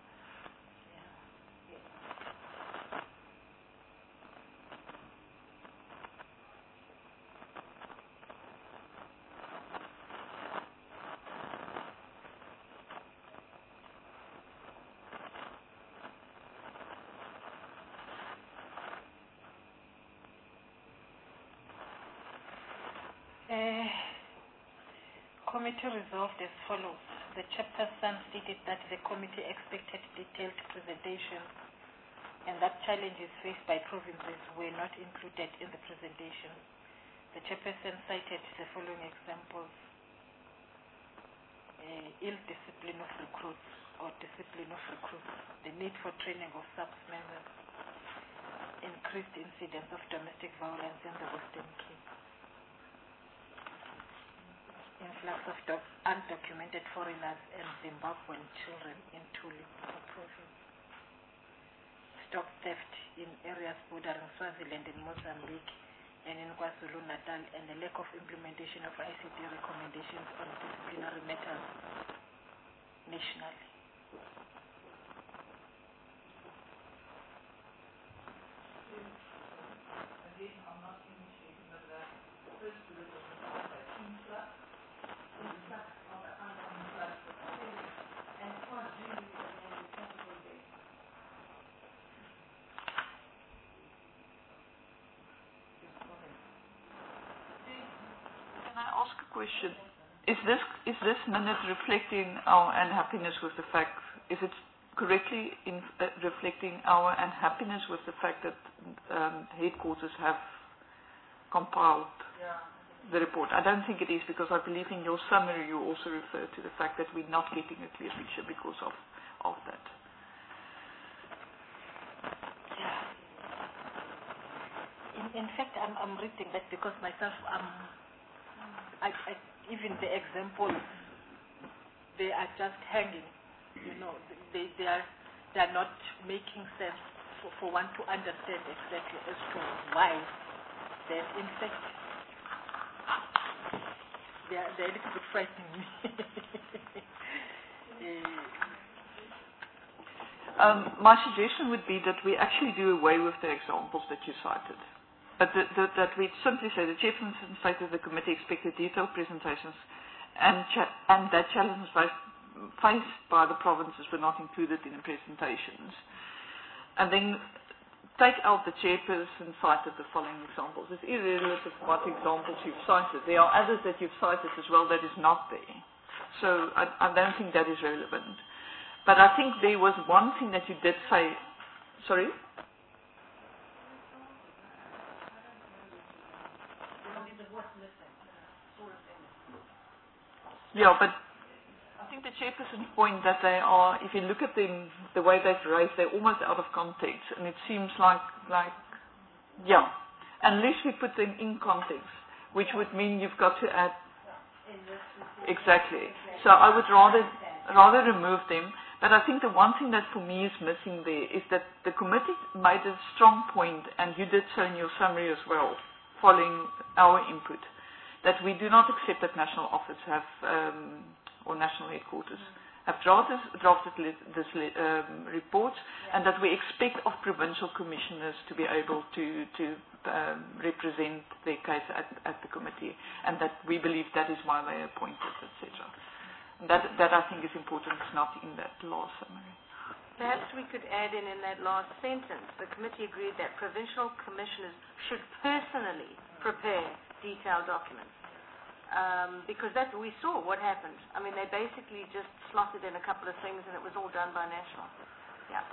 Committee resolved as follows. The chairperson stated that the committee expected detailed presentation and that challenges faced by provinces were not included in the presentation. The chairperson cited the following examples: ill discipline of recruits or discipline of recruits, the need for training of subs members, increased incidence of domestic violence in the Western Cape, influx of undocumented foreigners and Zimbabwean children in Tuli province, stock theft in areas bordering Swaziland and Mozambique and in KwaZulu-Natal, and the lack of implementation of ICT recommendations on disciplinary matters nationally. Question. Is this minute reflecting our unhappiness with the fact, is it correctly reflecting our unhappiness with the fact that headquarters have compiled the report? I don't think it is, because I believe in your summary you also refer to the fact that we're not getting a clear picture because of that. Yeah. In fact, I'm reading that because myself, even the examples, they are just hanging, they are not making sense for one to understand exactly as to why. Then in fact, they're a little bit frightening me. My suggestion would be that we actually do away with the examples that you cited. But that we simply say the chairperson stated the committee expected detailed presentations and that challenges faced by the provinces were not included in the presentations. And then take out the chairperson cited the following examples. It's irrelevant what examples you've cited. There are others that you've cited as well that is not there. So I don't think that is relevant. But I think there was one thing that you did say. Sorry? what's missing, sort of thing. Yeah, but I think the chairperson's point that they are, if you look at them, the way they've raised, they're almost out of context, and it seems like, yeah, unless we put them in context, which would mean you've got to add, exactly. So I would rather remove them, but I think the one thing that for me is missing there is that the committee made a strong point, and you did so in your summary as well, following our input, that we do not accept that national office have, or national headquarters, have drafted this report, and that we expect of provincial commissioners to be able to represent their case at the committee, and that we believe that is why they are appointed, etc. That I think is important. It's not in that last summary. Perhaps we could add in that last sentence, the committee agreed that provincial commissioners should personally prepare detailed documents. Because we saw what happened. I mean, they basically just slotted in a couple of things and it was all done by national. Yeah.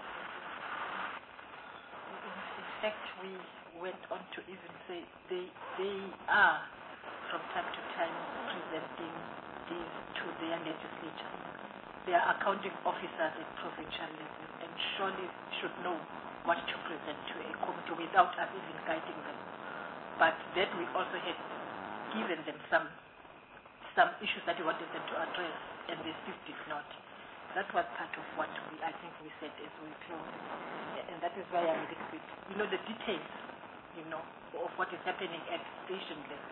In fact, we went on to even say they are from time to time presenting these to their legislature. They are accounting officers at provincial level and surely should know what to present to a committee without us even guiding them. But then we also had given them some issues that we wanted them to address, and they still did not. That was part of what I think we said as we closed. And that is why I'm a little bit, the details, of what is happening at station level.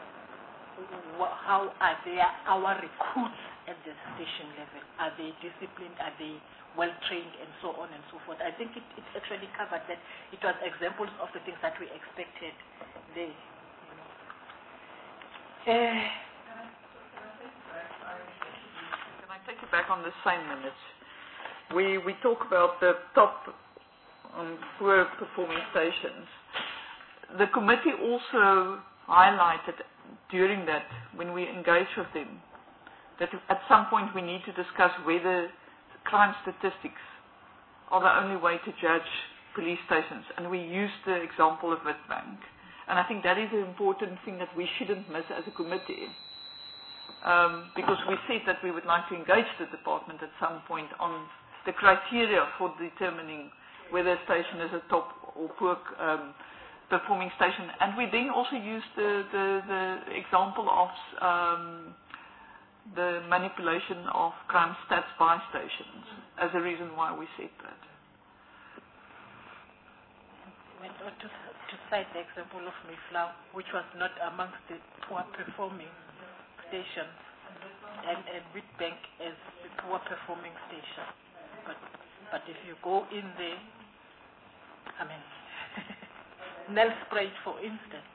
How are our recruits at the station level? Are they disciplined? Are they well-trained? And so on and so forth. I think it actually covered that. It was examples of the things that we expected there. Can I take you back on the same minutes? We talk about the top poor performing stations. The committee also highlighted during that, when we engage with them, that at some point we need to discuss whether crime statistics are the only way to judge police stations. And we used the example of Witbank. And I think that is an important thing that we shouldn't miss as a committee. Because we said that we would like to engage the department at some point on the criteria for determining whether a station is a top or poor performing station. And we then also used the example of the manipulation of crime stats by stations as a reason why we said that. Went on to cite the example of Mayflower, which was not amongst the poor performing stations, and Witbank as the poor performing station. But if you go in there, I mean, Nelspruit, for instance,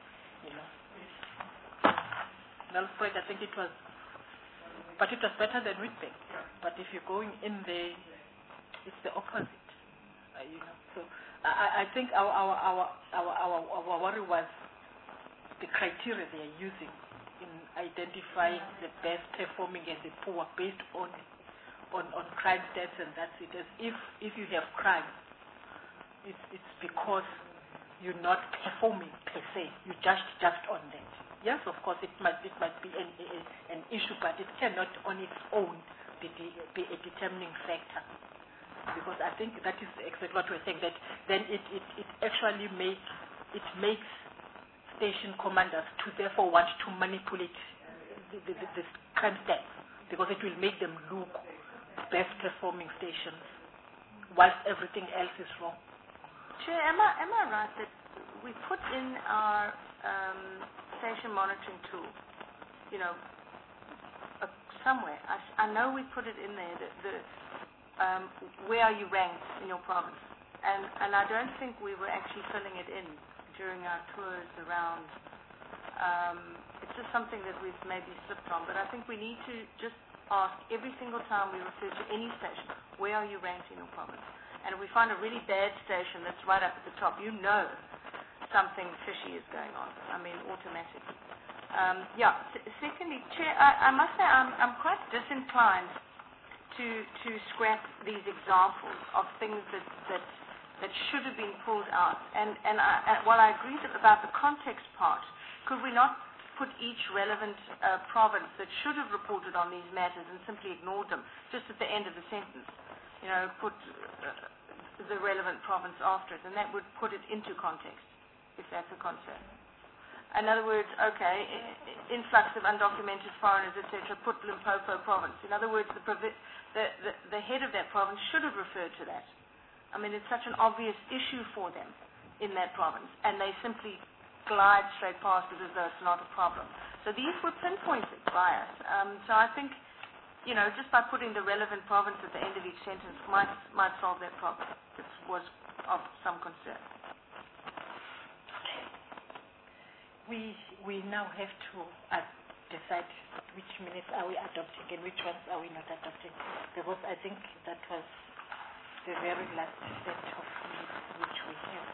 Nelspruit, I think it was better than Witbank. But if you're going in there, it's the opposite, So I think our worry was the criteria they are using in identifying the best performing and the poor based on crime stats, and that's it. As if you have crime, it's because you're not performing per se. You just on that. Yes, of course, it might be an issue, but it cannot on its own be a determining factor. Because I think that is exactly what we're saying, that then it actually makes station commanders to therefore want to manipulate the crime stats, because it will make them look best performing stations whilst everything else is wrong. Chair, am I right that we put in our station monitoring tool, somewhere? I know we put it in there, where are you ranked in your province? And I don't think we were actually filling it in during our tours around. It's just something that we've maybe slipped on, but I think we need to just ask every single time we refer to any station, where are you ranked in your province? And if we find a really bad station that's right up at the top, something fishy is going on. I mean, automatically. Secondly, Chair, I must say I'm quite disinclined to scrap these examples of things that should have been pulled out. And while I agree about the context part, could we not put each relevant province that should have reported on these matters and simply ignored them just at the end of the sentence? Put the relevant province after it, and that would put it into context, if that's a concern. In other words, okay, influx of undocumented foreigners, etc., put Limpopo province. In other words, the head of that province should have referred to that. I mean, it's such an obvious issue for them in that province, and they simply glide straight past it as though it's not a problem. So these were pinpointed by us. So I think, just by putting the relevant province at the end of each sentence might solve that problem. It was of some concern. We now have to decide which minutes are we adopting and which ones are we not adopting, because I think that was the very last set of minutes which we have.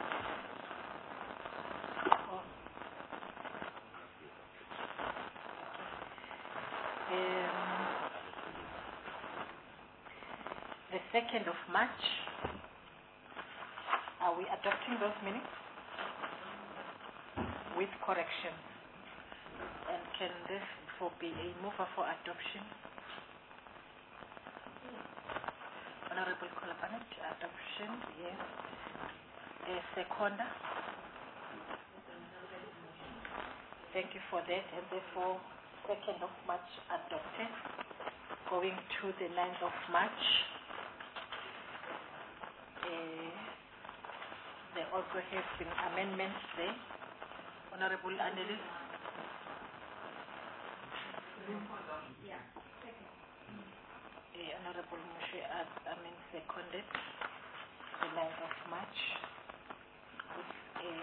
The 2nd of March, are we adopting those minutes with correction? And can therefore be a mover for adoption? Honorable Kolapanet, adoption, yes. A seconder. Thank you for that. And therefore, 2nd of March adopted. Going to the 9th of March. There also have been amendments there. Honorable Anneli. Yeah, second. Honorable Moshe seconded the 9th of March with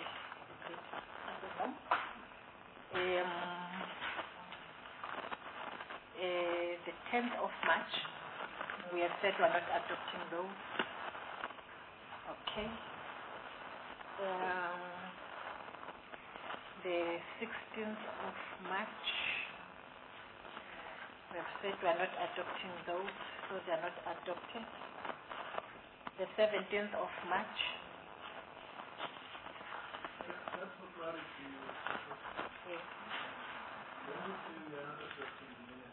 the 10th of March, we have said we are not adopting those. Okay. The 16th of March, we have said we are not adopting those, so they are not adopted. The 17th of March. That's not right to you. Yes. When you say we are not adopting the minutes,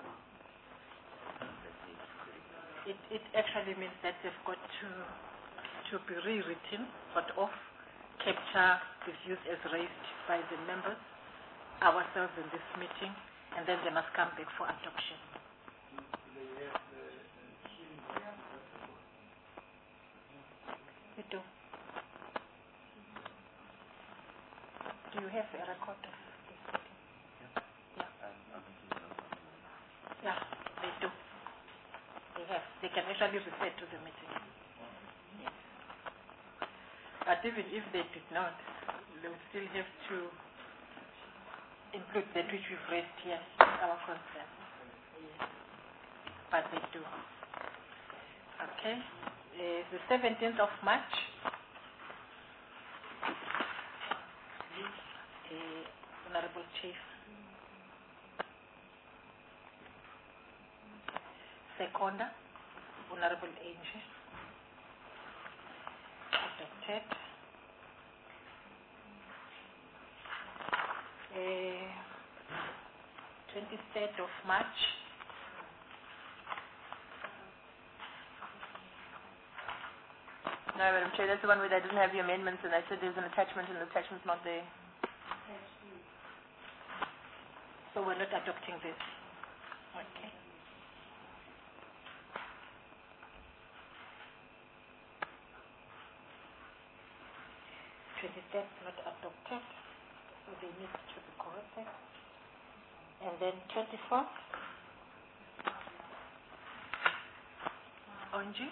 It actually means that they've got to be rewritten, sort of, capture the views as raised by the members, ourselves in this meeting, and then they must come back for adoption. they have the hearing. You do. Do you have a record of this meeting? Yeah. Yeah, they do. They have. They can actually refer to the meeting. Yes. But even if they did not, they would still have to include that which we've raised here, our concern. Yes. But they do. Okay. The 17th of March. Honorable Chief. Seconder, Honorable Angel. Adopted. 23rd of March. No, Madam Chair, that's the one where they didn't have the amendments and they said there's an attachment and the attachment's not there. So we're not adopting this. Okay. That's not adopted, so they need to be corrected. And then 24th, Onji.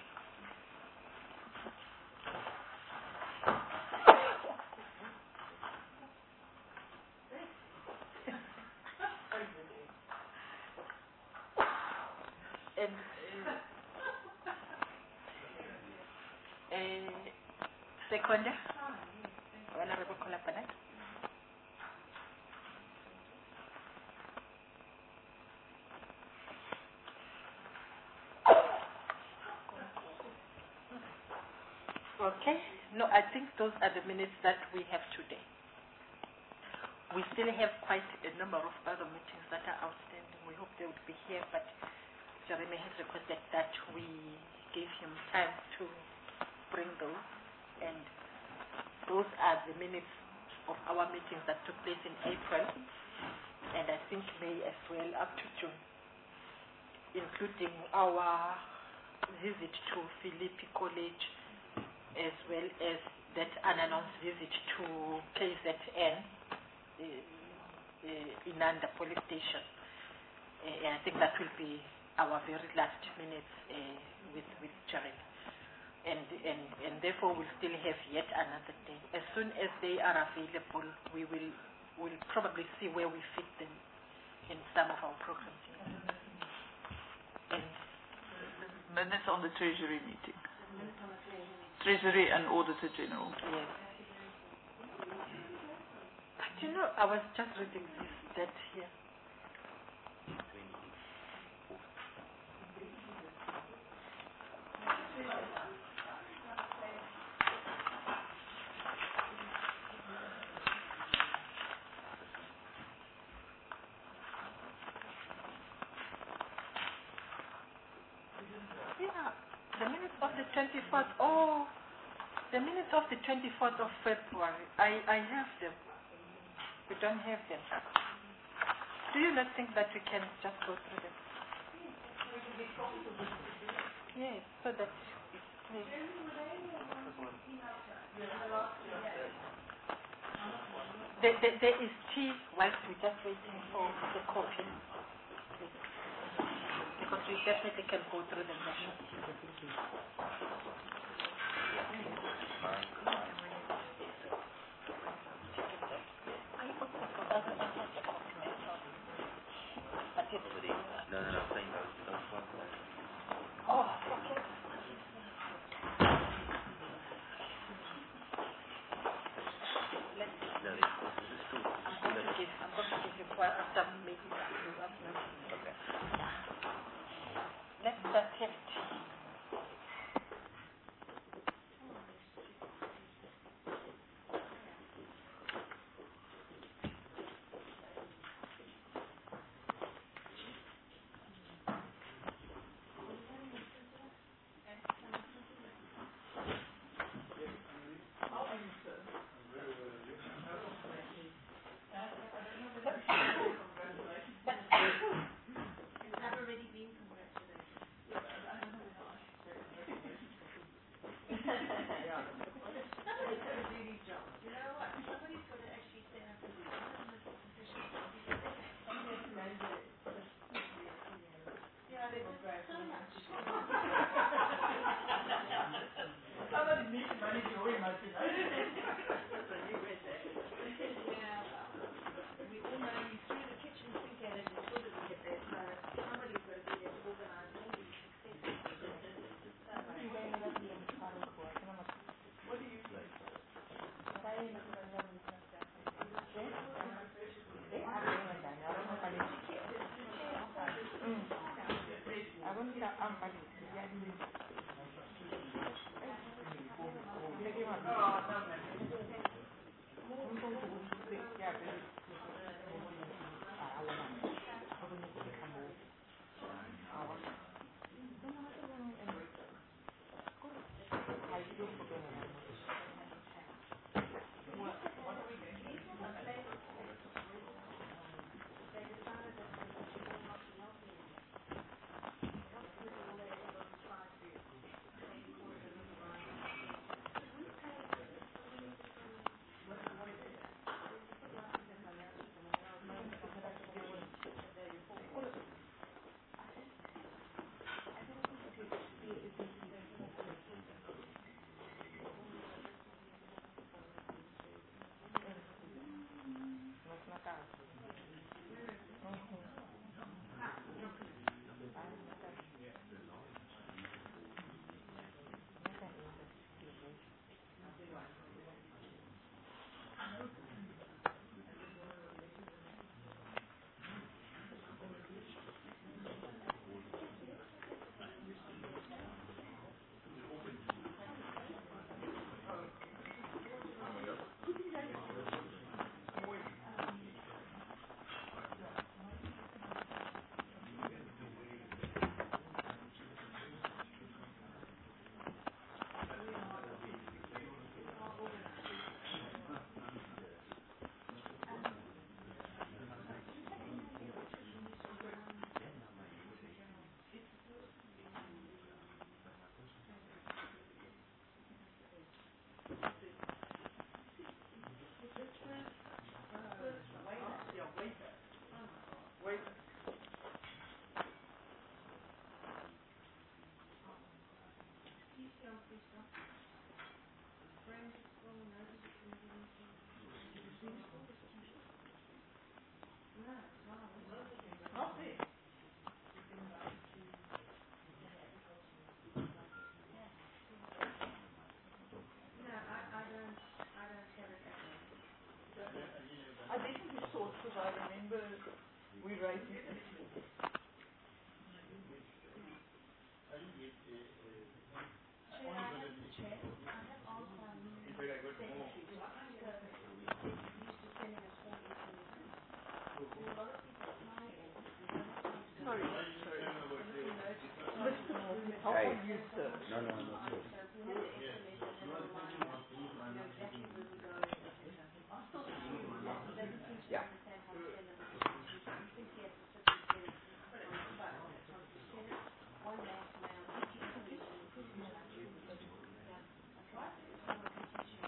And second. Honorable Kolapanet. Okay. No, I think those are the minutes that we have today. we still have quite a number of other meetings that are outstanding. We hope they would be here, but Jeremy has requested that we give him time to bring those, and those are the minutes of our meetings that took place in April, and I think May as well, up to June, including our visit to Philippi College, as well as that unannounced visit to KZN, Inanda Police Station. I think that will be our very last minutes with Jeremy. And therefore we'll still have yet another day. As soon as they are available, we'll probably see where we fit them in some of our programs. And minutes on the Treasury meeting. Treasury and Auditor General. yes. But you know, I was just reading that here. The minutes of the 24th, the minutes of the 24th of February, I have them. We don't have them. Do you not think that we can just go through them? Yes, so that it's clear. There is tea whilst we're just waiting for the copy. Because we definitely can go through the measure. Oh, okay. I'm going to give you some maybe. Okay. Let's start here. these documents? Forensic school, notice of convenience. No, it's wrong. Not this. No, I don't have it at all. I definitely saw it because I remember we raised it. Chair, I have asked our new secretary to ask her if she's used to sending us all information. There are a lot of people applying in. We don't have time to go Sorry. Mr. Morgan, how are you, sir? No, no, no, sure. So if we have the SMS and a reminder, we know exactly where we're going, etc. I'm still trying to he doesn't seem to understand how to send them because he thinks he has to sit and send it on the phone. So if you send it one mass mail, each information, instruction, okay. Someone can teach you.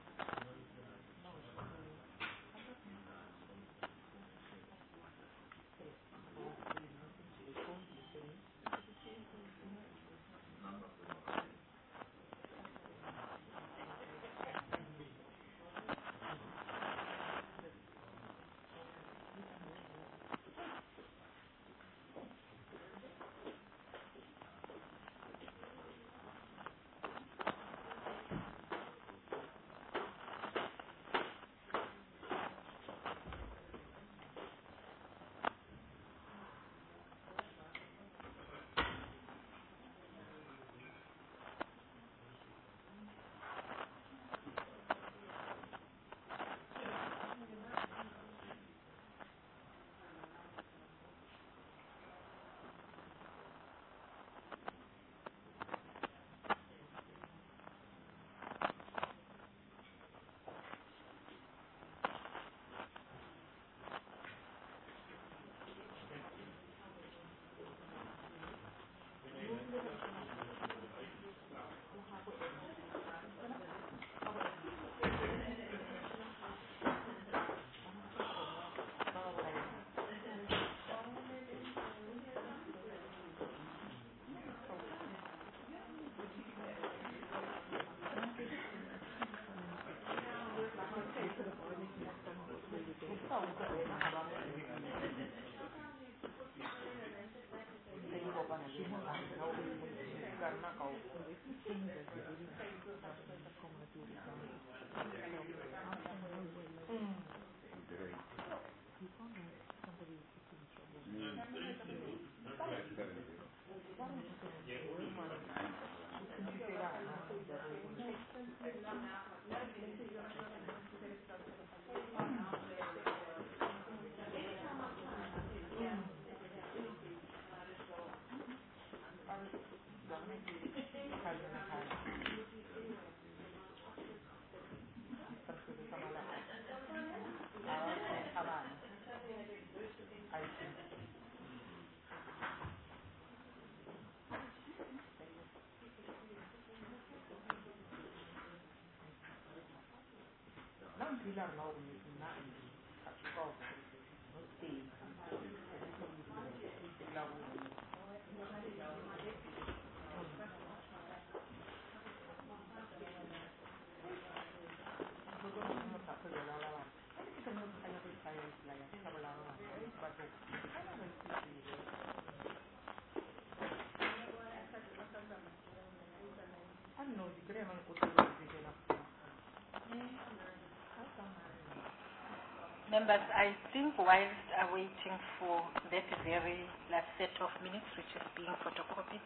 Members, I think whilst awaiting for that very last set of minutes which is being photocopied,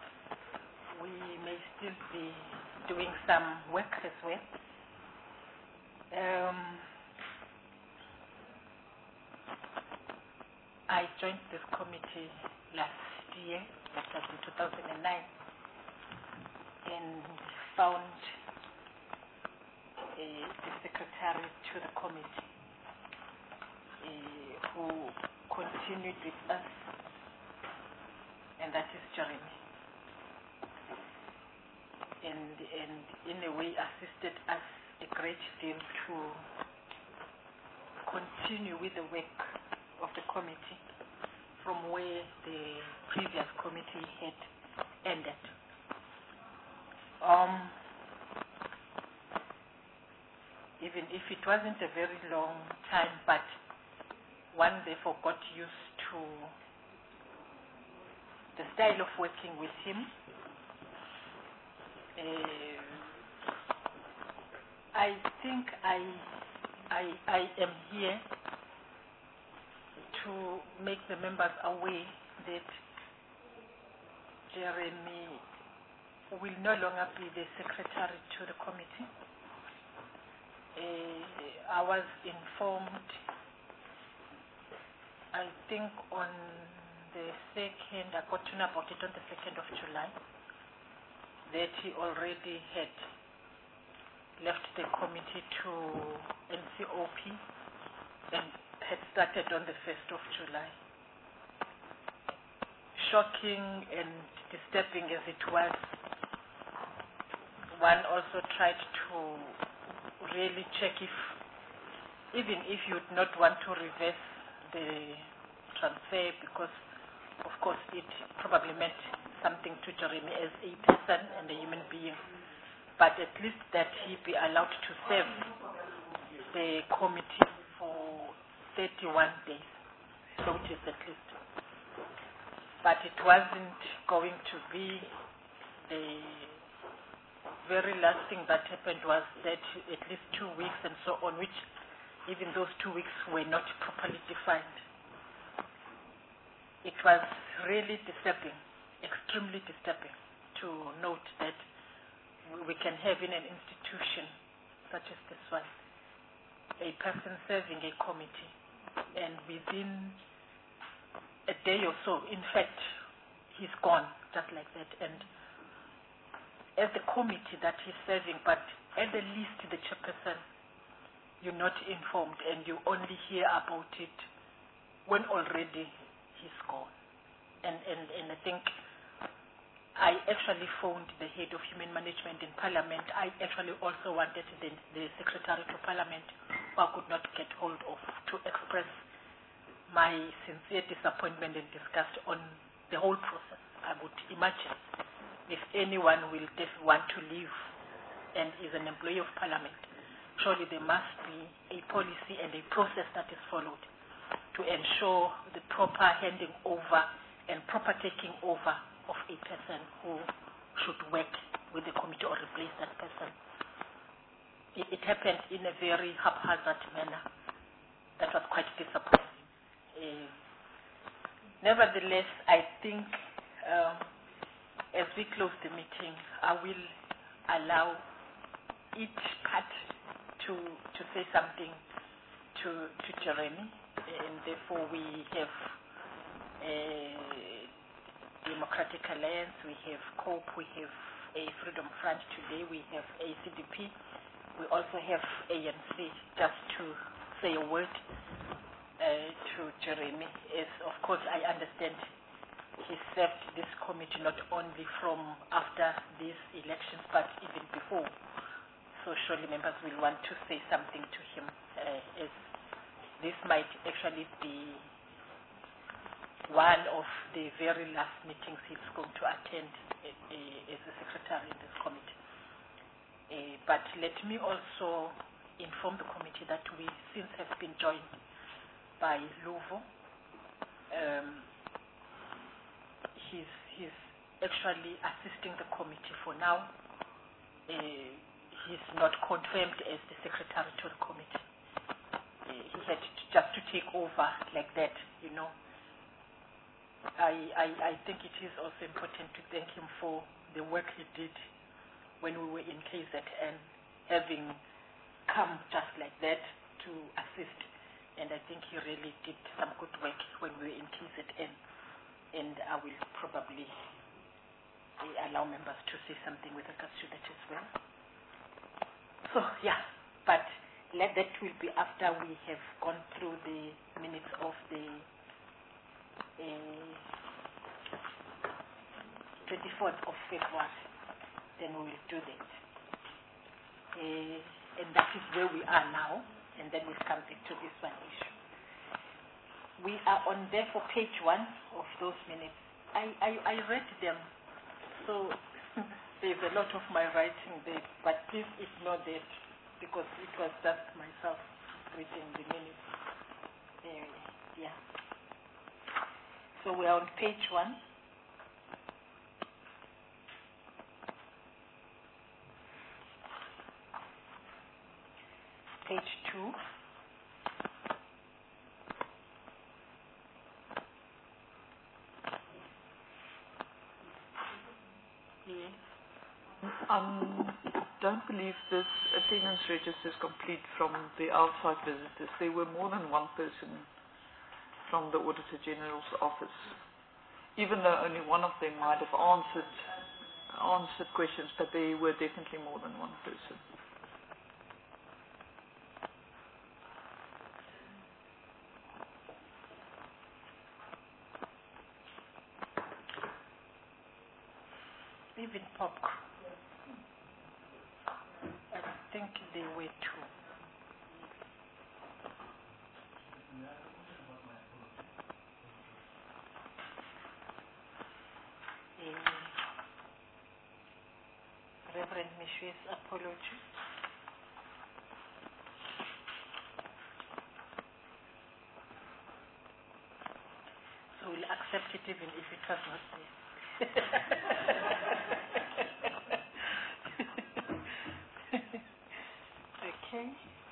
we may still be doing some work as well. I joined this committee last year, that was in 2009, and found the secretary to the committee who continued with us, and that is Jeremy, and in a way assisted us a great deal to continue with the work of the committee from where the previous committee had ended. even if it wasn't a very long time, but one therefore got used to the style of working with him. I think I am here to make the members aware that Jeremy will no longer be the secretary to the committee. I was informed, I think on the 2nd, I got to know about it on the 2nd of July, that he already had left the committee to NCOP and had started on the 1st of July. Shocking and disturbing as it was, one also tried to really check if, even if you would not want to reverse the transfer, because of course it probably meant something to Jeremy as a person and a human being, but at least that he be allowed to serve the committee for 31 days, so which is at least. But it wasn't going to be. The very last thing that happened was that at least 2 weeks and so on, which even those 2 weeks were not properly defined. It was really disturbing, extremely disturbing to note that we can have in an institution such as this one a person serving a committee, and within a day or so, in fact, he's gone just like that. And as the committee that he's serving, but at the least the chairperson, you're not informed and you only hear about it when already he's gone. And I think I actually phoned the head of human management in Parliament. I actually also wanted the Secretary to Parliament, who I could not get hold of, to express my sincere disappointment and disgust on the whole process. I would imagine if anyone will want to leave and is an employee of Parliament, surely there must be a policy and a process that is followed to ensure the proper handing over and proper taking over of a person who should work with the committee or replace that person. It happened in a very haphazard manner. That was quite disappointing. Nevertheless, I think as we close the meeting, I will allow each part to say something to Jeremy, and therefore we have Democratic Alliance, we have COPE, we have a Freedom Front today, we have ACDP, we also have ANC, just to say a word to Jeremy. As of course I understand he served this committee not only from after these elections but even before. So surely members will want to say something to him, as this might actually be one of the very last meetings he's going to attend as a secretary in this committee. But let me also inform the committee that we since have been joined by Luvo. He's actually assisting the committee for now. He's not confirmed as the secretary to the committee. He had just to take over like that, you know. I think it is also important to thank him for the work he did when we were in KZN, having come just like that to assist. And I think he really did some good work when we were in KZN. And I will probably allow members to say something with regards to that as well. So, yeah, but that will be after we have gone through the minutes of the 24th of February. Then we will do that. And that is where we are now. And then we'll come back to this one issue. We are on there for page 1 of those minutes. I read them, so there's a lot of my writing there, but please ignore that because it was just myself reading the minutes. Yeah. So we are on page 1. Page 2. Yes. Don't believe this attendance register is complete from the outside visitors. There were more than one person from the Auditor General's office, even though only one of them might have answered questions, but there were definitely more than one person. Even POC. I think they were 2. Reverend Mishwe's apology. So we'll accept it even if it was not there. Okay.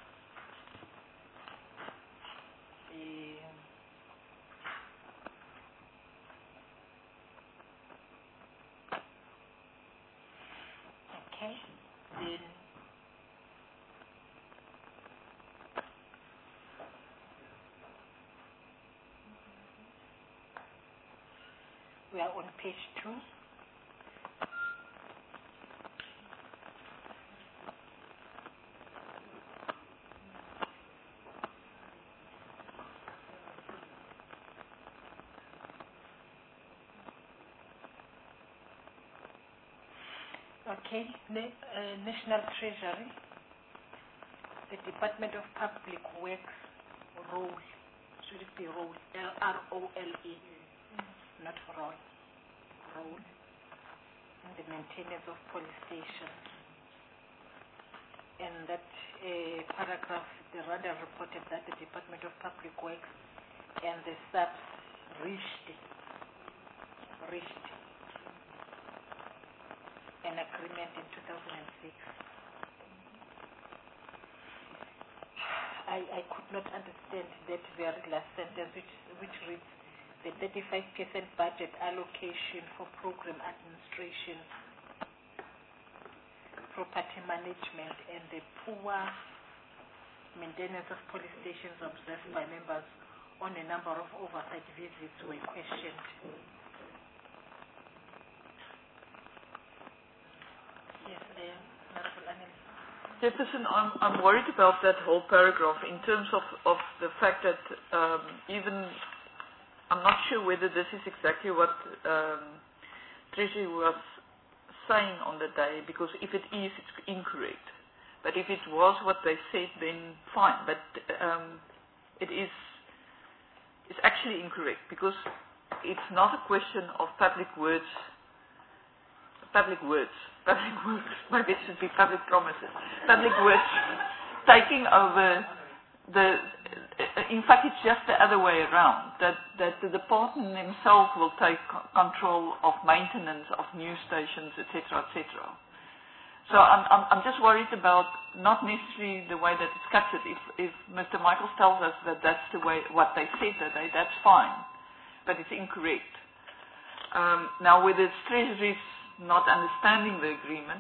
Okay. Then we are on page 2. Okay, National Treasury, the Department of Public Works role, should it be role, R-O-L-E, not role, role, in the maintenance of police stations. And that paragraph, the Rwanda reported that the Department of Public Works and the SAPS reached an agreement in 2006. I could not understand that very last sentence, which reads, the 35% budget allocation for program administration, property management, and the poor maintenance of police stations observed by members on a number of oversight visits were questioned. Yes, Honorable Annelies. Jefferson, I'm worried about that whole paragraph in terms of the fact that even, I'm not sure whether this is exactly what Treasury was saying on the day, because if it is, it's incorrect. But if it was what they said, then fine. But it's actually incorrect, because it's not a question of public works, maybe it should be public promises, public works taking over in fact it's just the other way around, that the department themselves will take control of maintenance of new stations, etc., etc. So I'm just worried about not necessarily the way that it's captured. If Mr. Michaels tells us that that's the way, what they said that day, that's fine, but it's incorrect. Now whether it's Treasury's not understanding the agreement.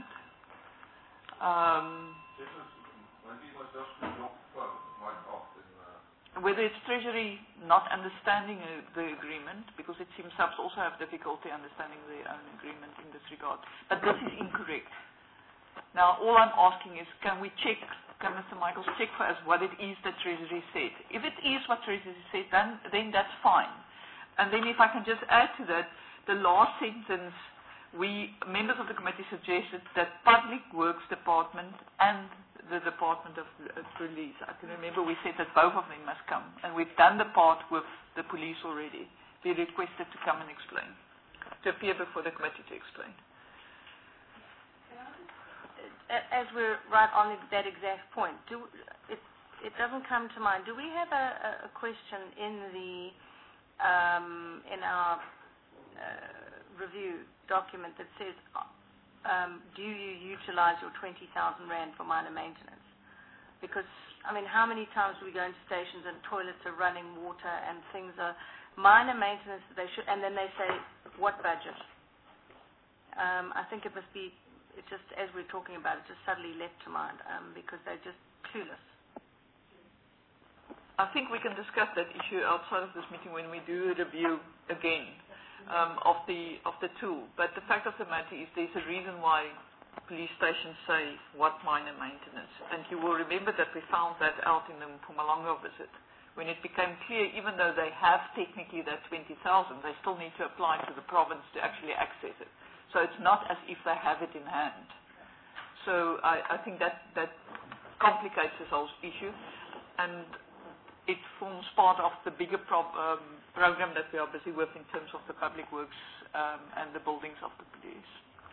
Whether it's Treasury not understanding the agreement, because it seems SAPS also have difficulty understanding their own agreement in this regard. But this is incorrect. Now all I'm asking is, can Mr. Michaels check for us what it is that Treasury said? If it is what Treasury said, then that's fine. And then if I can just add to that, the last sentence, we, members of the committee, suggested that Public Works Department and the Department of Police, I can remember we said that both of them must come, and we've done the part with the police already. We requested to come and explain, to appear before the committee to explain. as we're right on that exact point, it doesn't come to mind. Do we have a question in our review document that says, do you utilize your 20,000 rand for minor maintenance? Because, I mean, how many times do we go into stations and toilets are running water and things are minor maintenance that they should, and then they say, what budget? I think it must be, it just, as we're talking about it, just suddenly leapt to mind because they're just clueless. I think we can discuss that issue outside of this meeting when we do a review again of the tool. But the fact of the matter is there's a reason why police stations say what minor maintenance. And you will remember that we found that out in the Mpumalanga visit. When it became clear, even though they have technically that 20,000, they still need to apply to the province to actually access it. So it's not as if they have it in hand. So I think that complicates this whole issue. And it forms part of the bigger program that we are busy with in terms of the public works and the buildings of the police.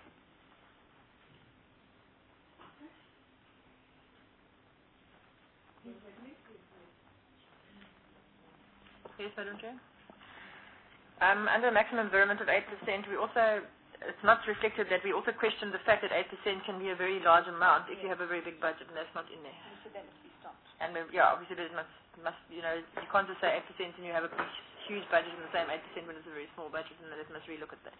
Yes, Madam Chair. Under a maximum environment of 8%, we also, it's not reflected that we also question the fact that 8% can be a very large amount if you have a very big budget, and that's not in there. So that must be stopped. And obviously it must, you can't just say 8% and you have a huge budget and the same 8% when it's a very small budget, and that must relook at that.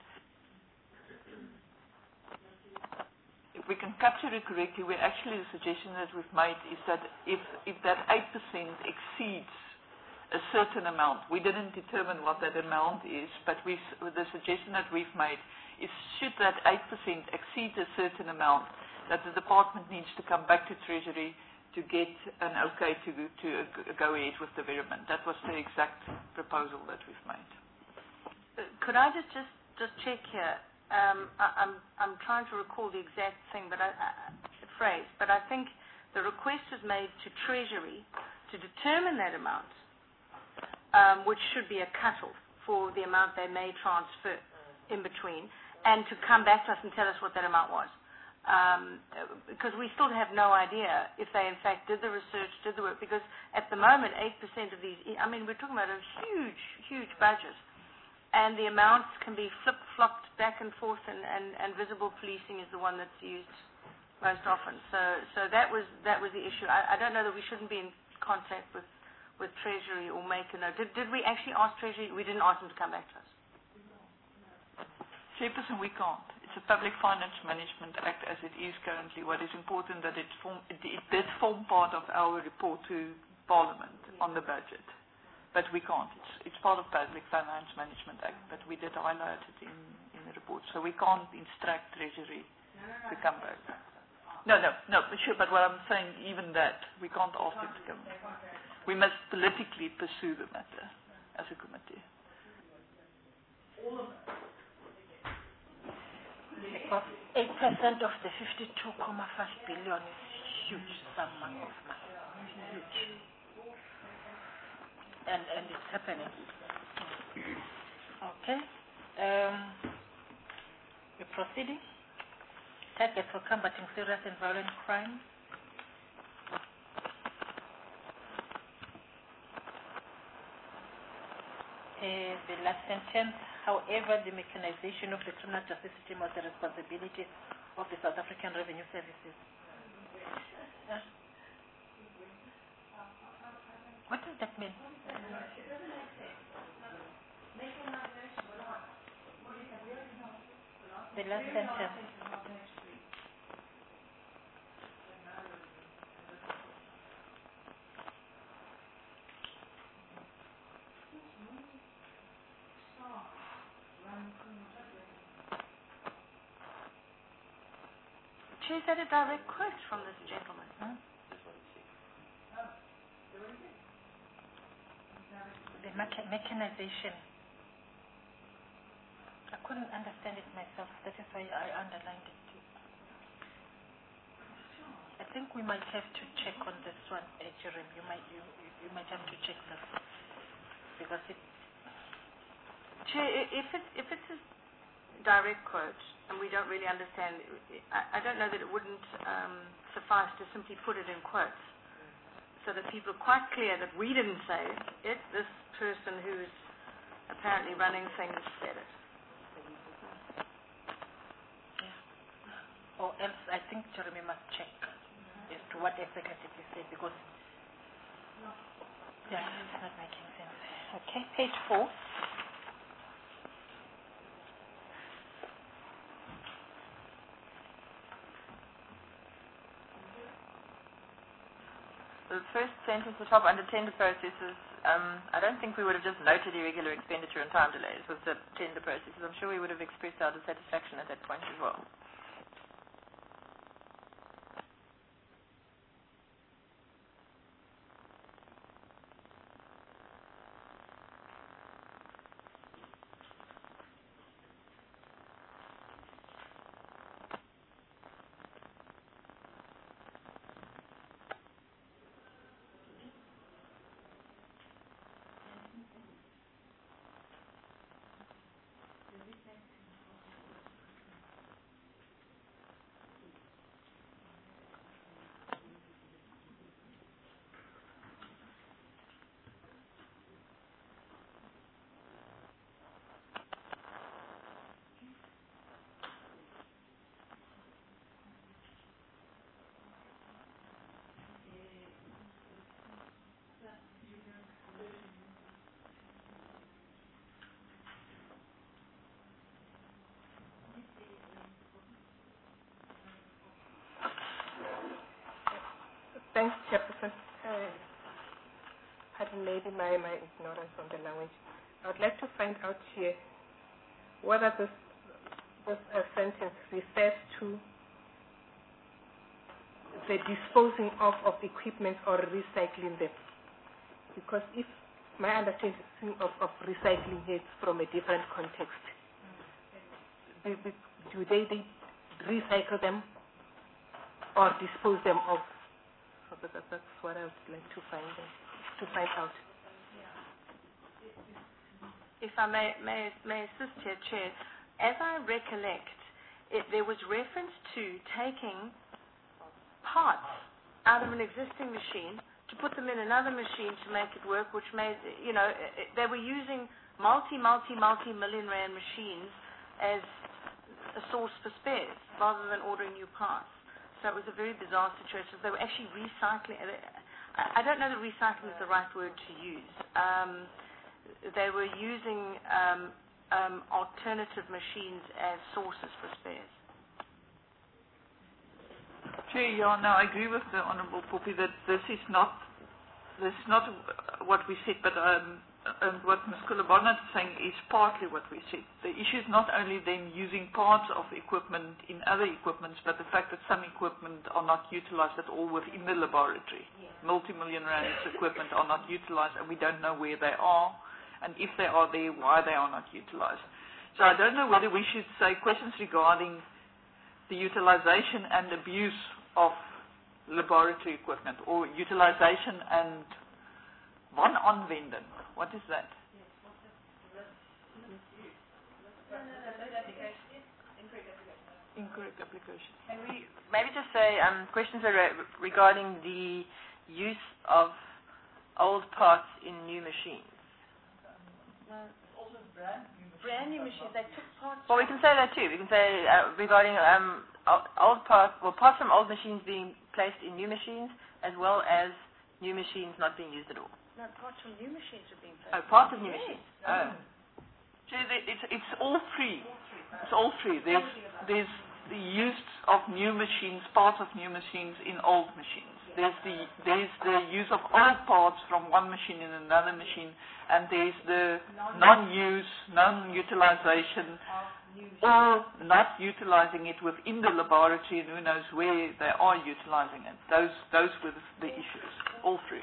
If we can capture it correctly, the suggestion that we've made is that if that 8% exceeds a certain amount, we didn't determine what that amount is, but the suggestion that we've made is should that 8% exceed a certain amount, that the department needs to come back to Treasury to get an okay to go ahead with development. That was the exact proposal that we've made. Could I just check here? I'm trying to recall the exact thing, phrase, but I think the request was made to Treasury to determine that amount, which should be a cutoff for the amount they may transfer in between, and to come back to us and tell us what that amount was. Because we still have no idea if they in fact did the research, did the work, because at the moment 8% of these, I mean, we're talking about a huge budget, and the amounts can be flip-flopped back and forth, and visible policing is the one that's used most often. So that was the issue. I don't know that we shouldn't be in contact with Treasury or make a note. Did we actually ask Treasury? We didn't ask them to come back to us. Chairperson, we can't. It's a Public Finance Management Act as it is currently. What is important that it did form part of our report to Parliament on the budget. But we can't. It's part of Public Finance Management Act, but we did highlight it in the report. So we can't instruct Treasury to come back. No, sure, but what I'm saying, even that, we can't ask them to come back. We must politically pursue the matter as a committee. Because 8% of the 52.5 billion is huge sum of money. Huge. And it's happening. Okay. We're proceeding. Target for combating serious and violent crime. The last sentence, however, the mechanization of the criminal justice system was the responsibility of the South African Revenue Services. What does that mean? The last sentence. Is that a direct quote from this gentleman? Huh? The mechanization. I couldn't understand it myself. That is why I underlined it too. I think we might have to check on this one, Jeremy. You might have to check this because it. Chair, if it's direct quote, and we don't really understand. I don't know that it wouldn't suffice to simply put it in quotes, so that people are quite clear that we didn't say it. This person who's apparently running things said it. Or else, I think Jeremy must check as to what executive said, because it's not making sense. Okay, page 4. The first sentence at the top under tender processes, I don't think we would have just noted irregular expenditure and time delays with the tender processes. I'm sure we would have expressed our dissatisfaction at that point as well. Thanks, Chairperson. Pardon maybe my ignorance on the language. I would like to find out here whether this sentence refers to the disposing of equipment or recycling them. Because if my understanding of recycling is from a different context, do they recycle them or dispose them of? That's what I would like to find out. If I may assist here, Chair, as I recollect, there was reference to taking parts out of an existing machine to put them in another machine to make it work, which made, they were using multi-million rand machines as a source for spares rather than ordering new parts. So it was a very bizarre situation. They were actually recycling. I don't know that recycling is the right word to use. They were using alternative machines as sources for spares. Chair, I agree with the Honourable Poppy that this is not what we said, but what Ms. Kulabana is saying is partly what we said. The issue is not only them using parts of equipment in other equipments, but the fact that some equipment are not utilized at all within the laboratory. Multi-million rand equipment are not utilized, and we don't know where they are, and if they are there, why they are not utilized. So I don't know whether we should say questions regarding the utilization and abuse of laboratory equipment, or utilization and wananwending. What is that? Incorrect application. Can we maybe just say questions regarding the use of old parts in new machines? Also brand new machines. They took parts. Well, we can say that too. We can say regarding old parts, parts from old machines being placed in new machines, as well as new machines not being used at all. No, parts from new machines are being placed. Oh, parts of new machines. Oh. It's all three. It's all three. There's the use of new machines, parts of new machines in old machines. There's the use of old parts from one machine in another machine, and there's the non-use, non-utilization, or not utilizing it within the laboratory, and who knows where they are utilizing it. Those were the issues, all three.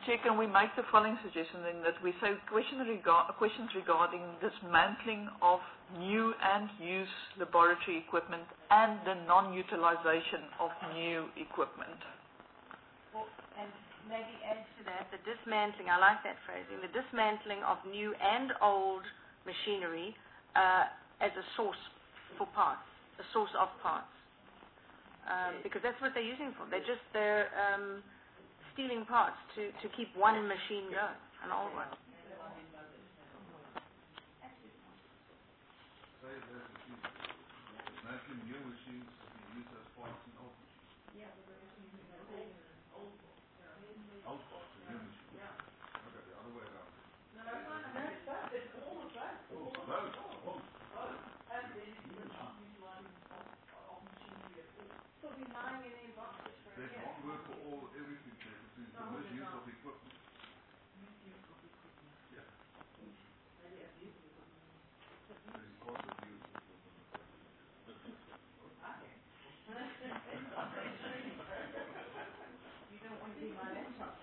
Chair, can we make the following suggestion then, that we say questions regarding dismantling of new and used laboratory equipment and the non-utilization of new equipment. Well, and maybe add to that, the dismantling, I like that phrasing, the dismantling of new and old machinery as a source for parts, a source of parts. Because that's what they're using for. They're stealing parts to keep one machine going, an old one. Dismantling new machines to be used as parts in old machines. Old parts in new machines. Okay, the other way around. It's all of that. So we're lying in their boxes for a There's year. one word for everything there, which is the misuse of equipment. Yeah. There is cost of use of equipment. You don't want to be my laptop.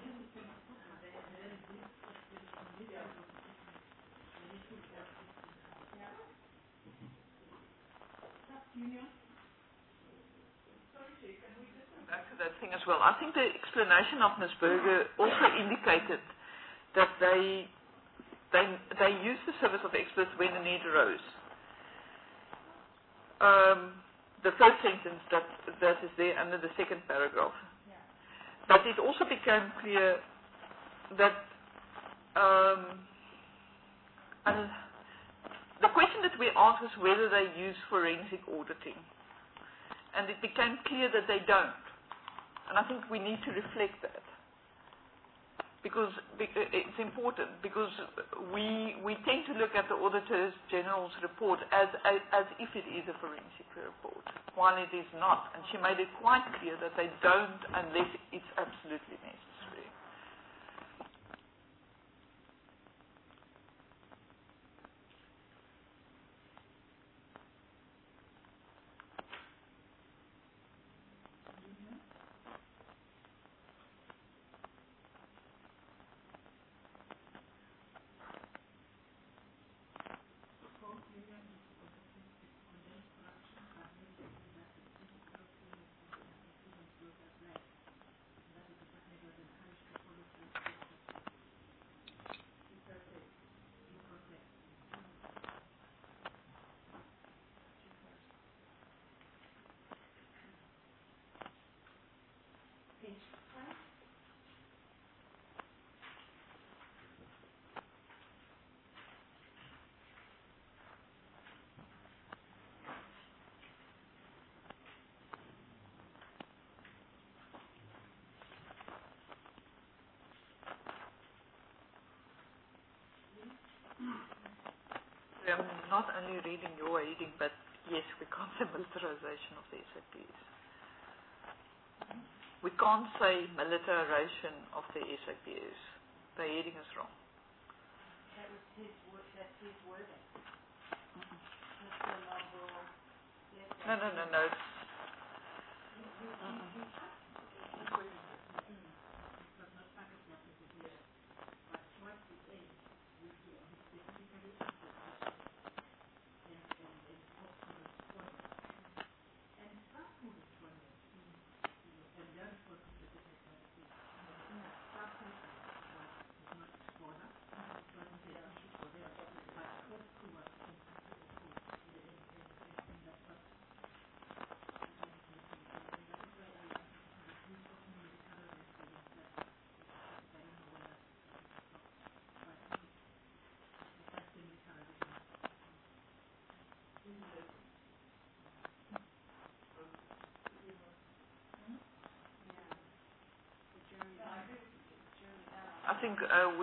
Back to that thing as well. I think the explanation of Ms. Berger also indicated that they used the service of experts when the need arose. The first sentence that is there under the second paragraph. But it also became clear that the question that we asked was whether they use forensic auditing. And it became clear that they don't. And I think we need to reflect that. Because it's important, because we tend to look at the Auditor General's report as if it is a forensic report, while it is not. And she made it quite clear that they don't unless it's absolutely necessary. I'm not only reading your heading, but yes, we can't say militarization of the SAPs. We can't say militarization of the SAPs. The heading is wrong. That was his word. That's his wording. No. I think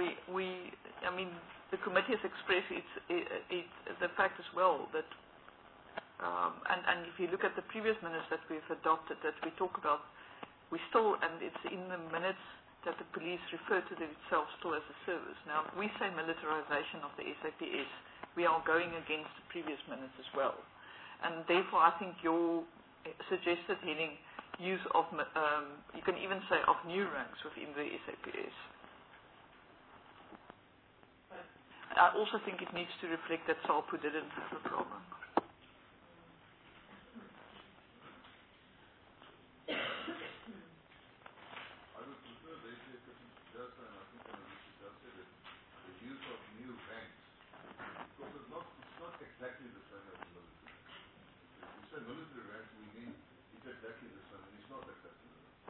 the committee has expressed the fact as well that, and if you look at the previous minutes that we've adopted, that we talk about, we still, and it's in the minutes that the police refer to themselves still as a service. Now, if we say militarization of the SAPS, we are going against the previous minutes as well. And therefore, I think your suggested heading use of, you can even say of new ranks within the SAPS. I also think it needs to reflect that SALPU didn't have a problem. I would prefer the SAPS just, and I think Mr. just said it, the use of new ranks, because it's not exactly the same as military ranks. If we say military ranks, we mean it's exactly the same, and it's not exactly the same.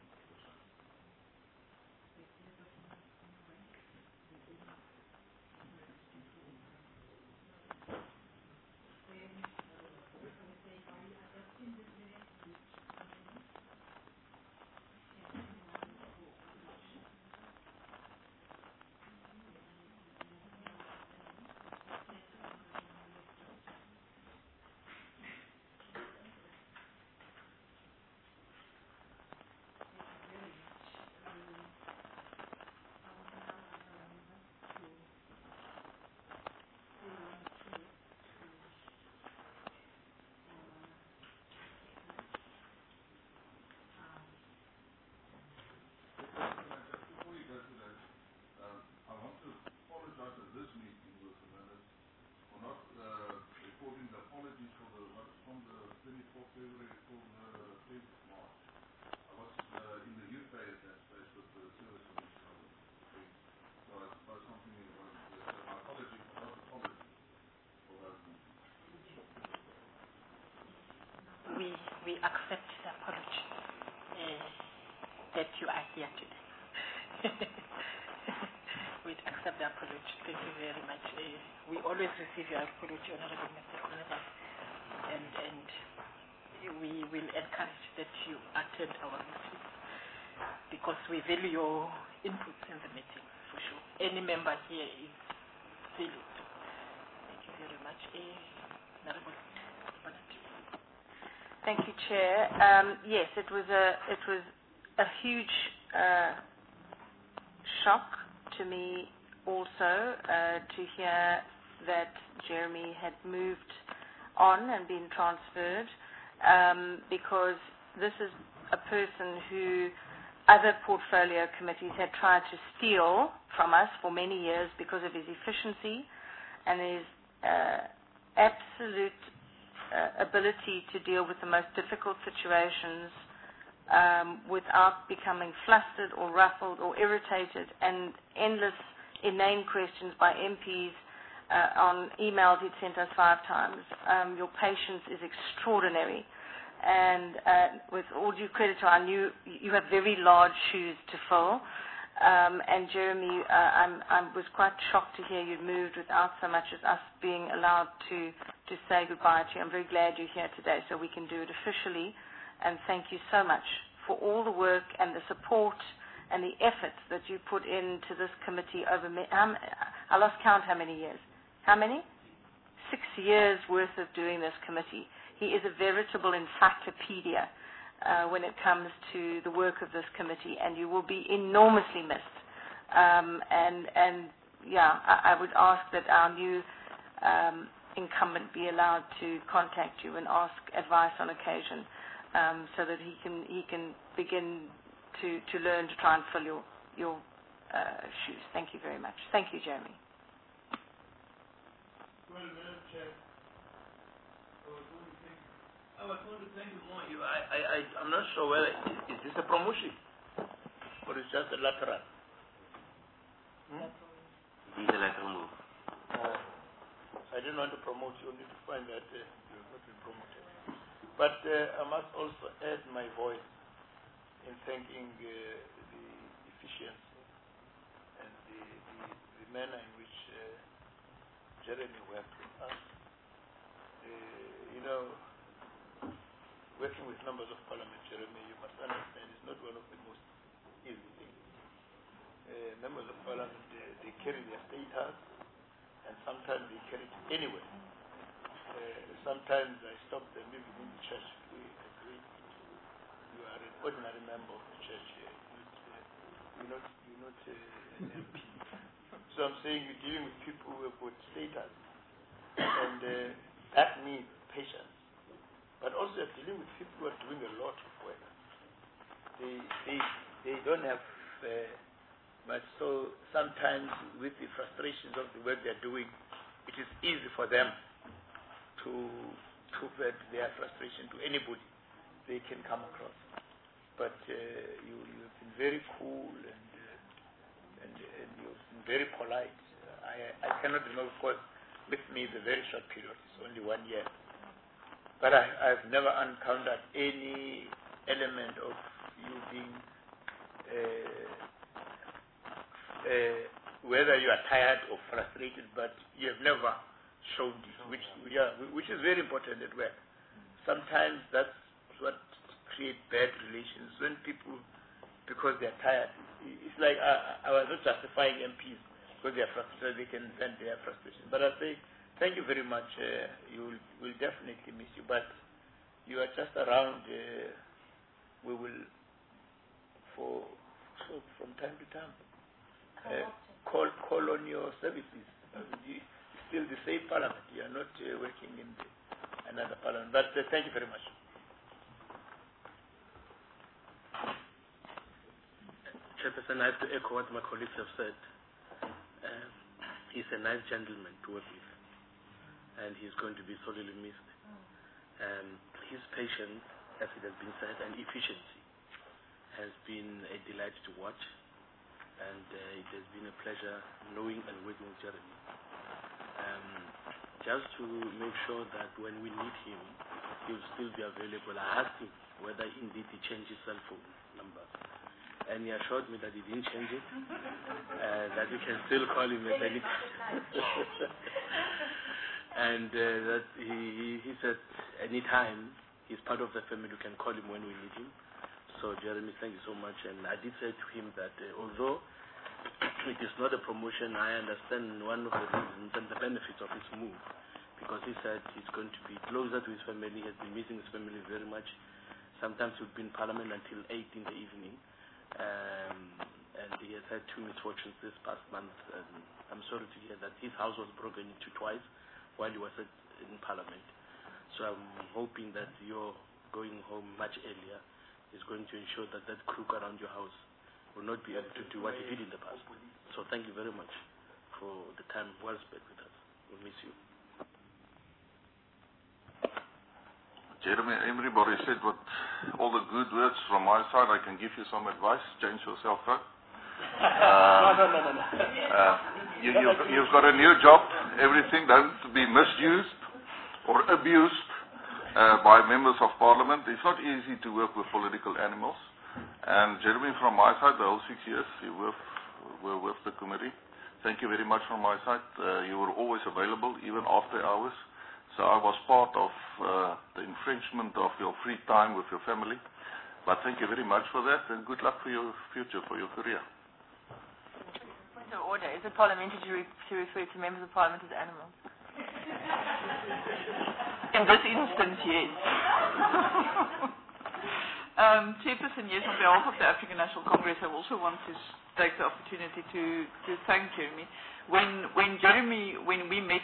We accept the apology that you are here today. We accept the apology. Thank you very much. We always receive your apology, Honorable Mr. Conover, and we will encourage that you attend our meetings because we value your input in the meeting, for sure. Any member here is valued. Thank you very much. Honorable. Thank you, Chair. Yes, it was a huge shock to me also to hear that Jeremy had moved on and been transferred, because this is a person who other portfolio committees had tried to steal from us for many years because of his efficiency and his absolute ability to deal with the most difficult situations without becoming flustered or ruffled or irritated, and endless inane questions by MPs on emails he'd sent us 5 times. Your patience is extraordinary, and with all due credit to our you have very large shoes to fill. And Jeremy, I was quite shocked to hear you'd moved without so much as us being allowed to say goodbye to you. I'm very glad you're here today so we can do it officially. And thank you so much for all the work and the support and the efforts that you put into this committee over I lost count how many years. How many? 6 years worth of doing this committee. He is a veritable encyclopedia when it comes to the work of this committee, and you will be enormously missed. I would ask that our new incumbent be allowed to contact you and ask advice on occasion, so that he can begin to learn to try and fill your shoes. Thank you very much. Thank you, Jeremy. Well, Madam Chair, I was going to thank you more. I'm not sure whether is this a promotion or it's just a lateral. It is a lateral move. I didn't want to promote you, only to find that you've not been promoted. But I must also add my voice in thanking the efficiency and the manner in which Jeremy worked with us. Working with members of parliament, Jeremy, you must understand, is not one of the most easy things. Members of parliament, they carry their status, and sometimes they carry it anyway. Sometimes I stop them even in the church. We agree. You are an ordinary member of the church. You're not an MP. So I'm saying you're dealing with people who have got status, and that needs patience. But also you're dealing with people who are doing a lot of work. they don't have much. So sometimes with the frustrations of the work they're doing, it is easy for them to vent their frustration to anybody they can come across. But you've been very cool and you've been very polite. I cannot remember, of course, with me the very short period, it's only 1 year. But I've never encountered any element of you being, whether you are tired or frustrated, but you have never shown this, which is very important at work. Sometimes that's what creates bad relations. When people, because they're tired, it's like I was not justifying MPs because they are frustrated, they can vent their frustration. But I say, thank you very much. We'll definitely miss you. But you are just around. We will, from time to time, call on your services. It's still the same parliament. You are not working in another parliament. But thank you very much. Chairperson, I have to echo what my colleagues have said. He's a nice gentleman to work with, and he's going to be sorely missed. His patience, as it has been said, and efficiency has been a delight to watch, and it has been a pleasure knowing and working with Jeremy. Just to make sure that when we need him, he'll still be available, I asked him whether indeed he changed his cell phone number. And he assured me that he didn't change it, that we can still call him at any time. And that he said any time he's part of the family, we can call him when we need him. So Jeremy, thank you so much. And I did say to him that although it is not a promotion, I understand one of the reasons and the benefits of his move, because he said he's going to be closer to his family. He has been missing his family very much. Sometimes he'll be in Parliament until 8 in the evening. And he has had 2 misfortunes this past month, and I'm sorry to hear that his house was broken into twice while he was in Parliament. So I'm hoping that your going home much earlier is going to ensure that that crook around your house will not be able to do what he did in the past. So thank you very much for the time well spent with us. We'll miss you. Jeremy, everybody said all the good words from my side. I can give you some advice. Change your cell phone. You've got a new job. Everything don't be misused or abused by members of Parliament. It's not easy to work with political animals. And Jeremy, from my side, the whole 6 years you were with the committee. Thank you very much from my side. You were always available, even after hours. So I was part of the infringement of your free time with your family. But thank you very much for that, and good luck for your future, for your career. Point of order. Is it parliamentary to refer to members of Parliament as animals? In this instance, yes. Chairperson, yes, on behalf of the African National Congress, I also want to take the opportunity to thank Jeremy. When we met,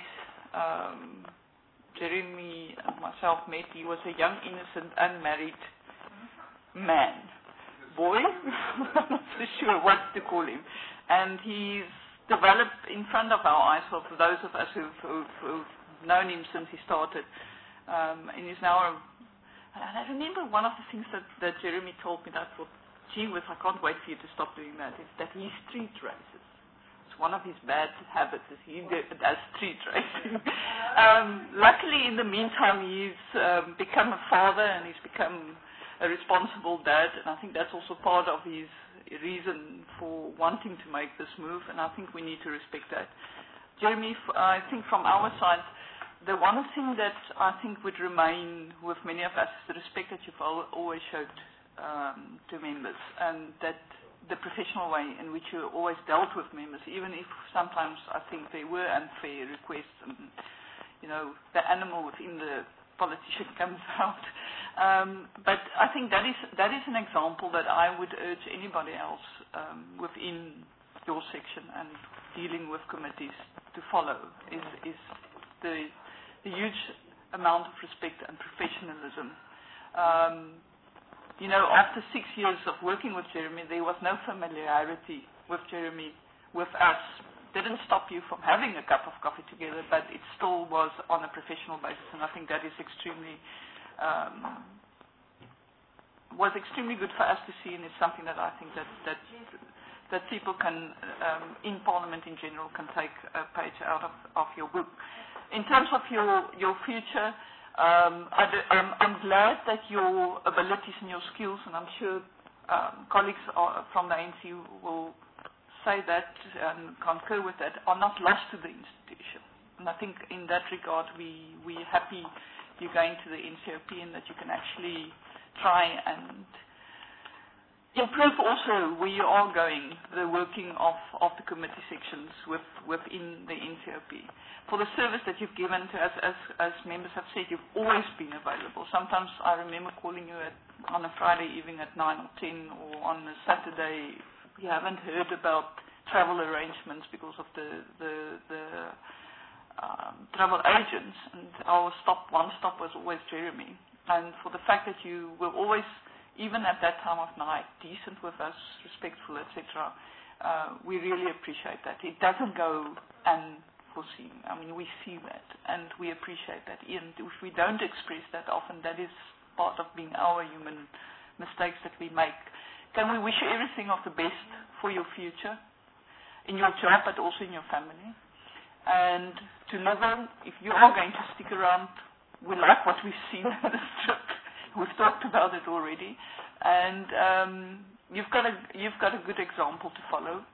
Jeremy and myself met, he was a young, innocent, unmarried man. Boy? I'm not so sure what to call him. And he's developed in front of our eyes, for those of us who've known him since he started. And he's now, and I remember one of the things that Jeremy told me that I thought, gee whiz, I can't wait for you to stop doing that, is that he street races. One of his bad habits is he does street racing. Luckily, in the meantime, he's become a father and he's become a responsible dad, and I think that's also part of his reason for wanting to make this move, and I think we need to respect that. Jeremy, I think from our side, the one thing that I think would remain with many of us is the respect that you've always showed to members, and that the professional way in which you always dealt with members, even if sometimes I think there were unfair requests and, the animal within the politician comes out. But I think that is an example that I would urge anybody else within your section and dealing with committees to follow, is the huge amount of respect and professionalism. after 6 years of working with Jeremy, there was no familiarity with Jeremy, with us. Didn't stop you from having a cup of coffee together, but it still was on a professional basis, and I think that is extremely good for us to see, and it's something that I think that people can, in Parliament in general, can take a page out of your book. In terms of your future, I'm glad that your abilities and your skills, and I'm sure colleagues from the ANC will say that and concur with that, are not lost to the institution. And I think in that regard, we're happy you're going to the NCOP and that you can actually try and improve also where you are going, the working of the committee sections within the NCOP. For the service that you've given to us, as members have said, you've always been available. Sometimes I remember calling you on a Friday evening at 9 or 10, or on a Saturday. We haven't heard about travel arrangements because of the travel agents, and one stop was always Jeremy. And for the fact that you were always, even at that time of night, decent with us, respectful, etc., we really appreciate that. It doesn't go unforeseen. I mean, we see that, and we appreciate that. And if we don't express that often, that is part of being our human mistakes that we make. Can we wish you everything of the best for your future, in your job, but also in your family? And to Liver, if you are going to stick around, we like what we've seen on this trip. We've talked about it already, and you've got a good example to follow.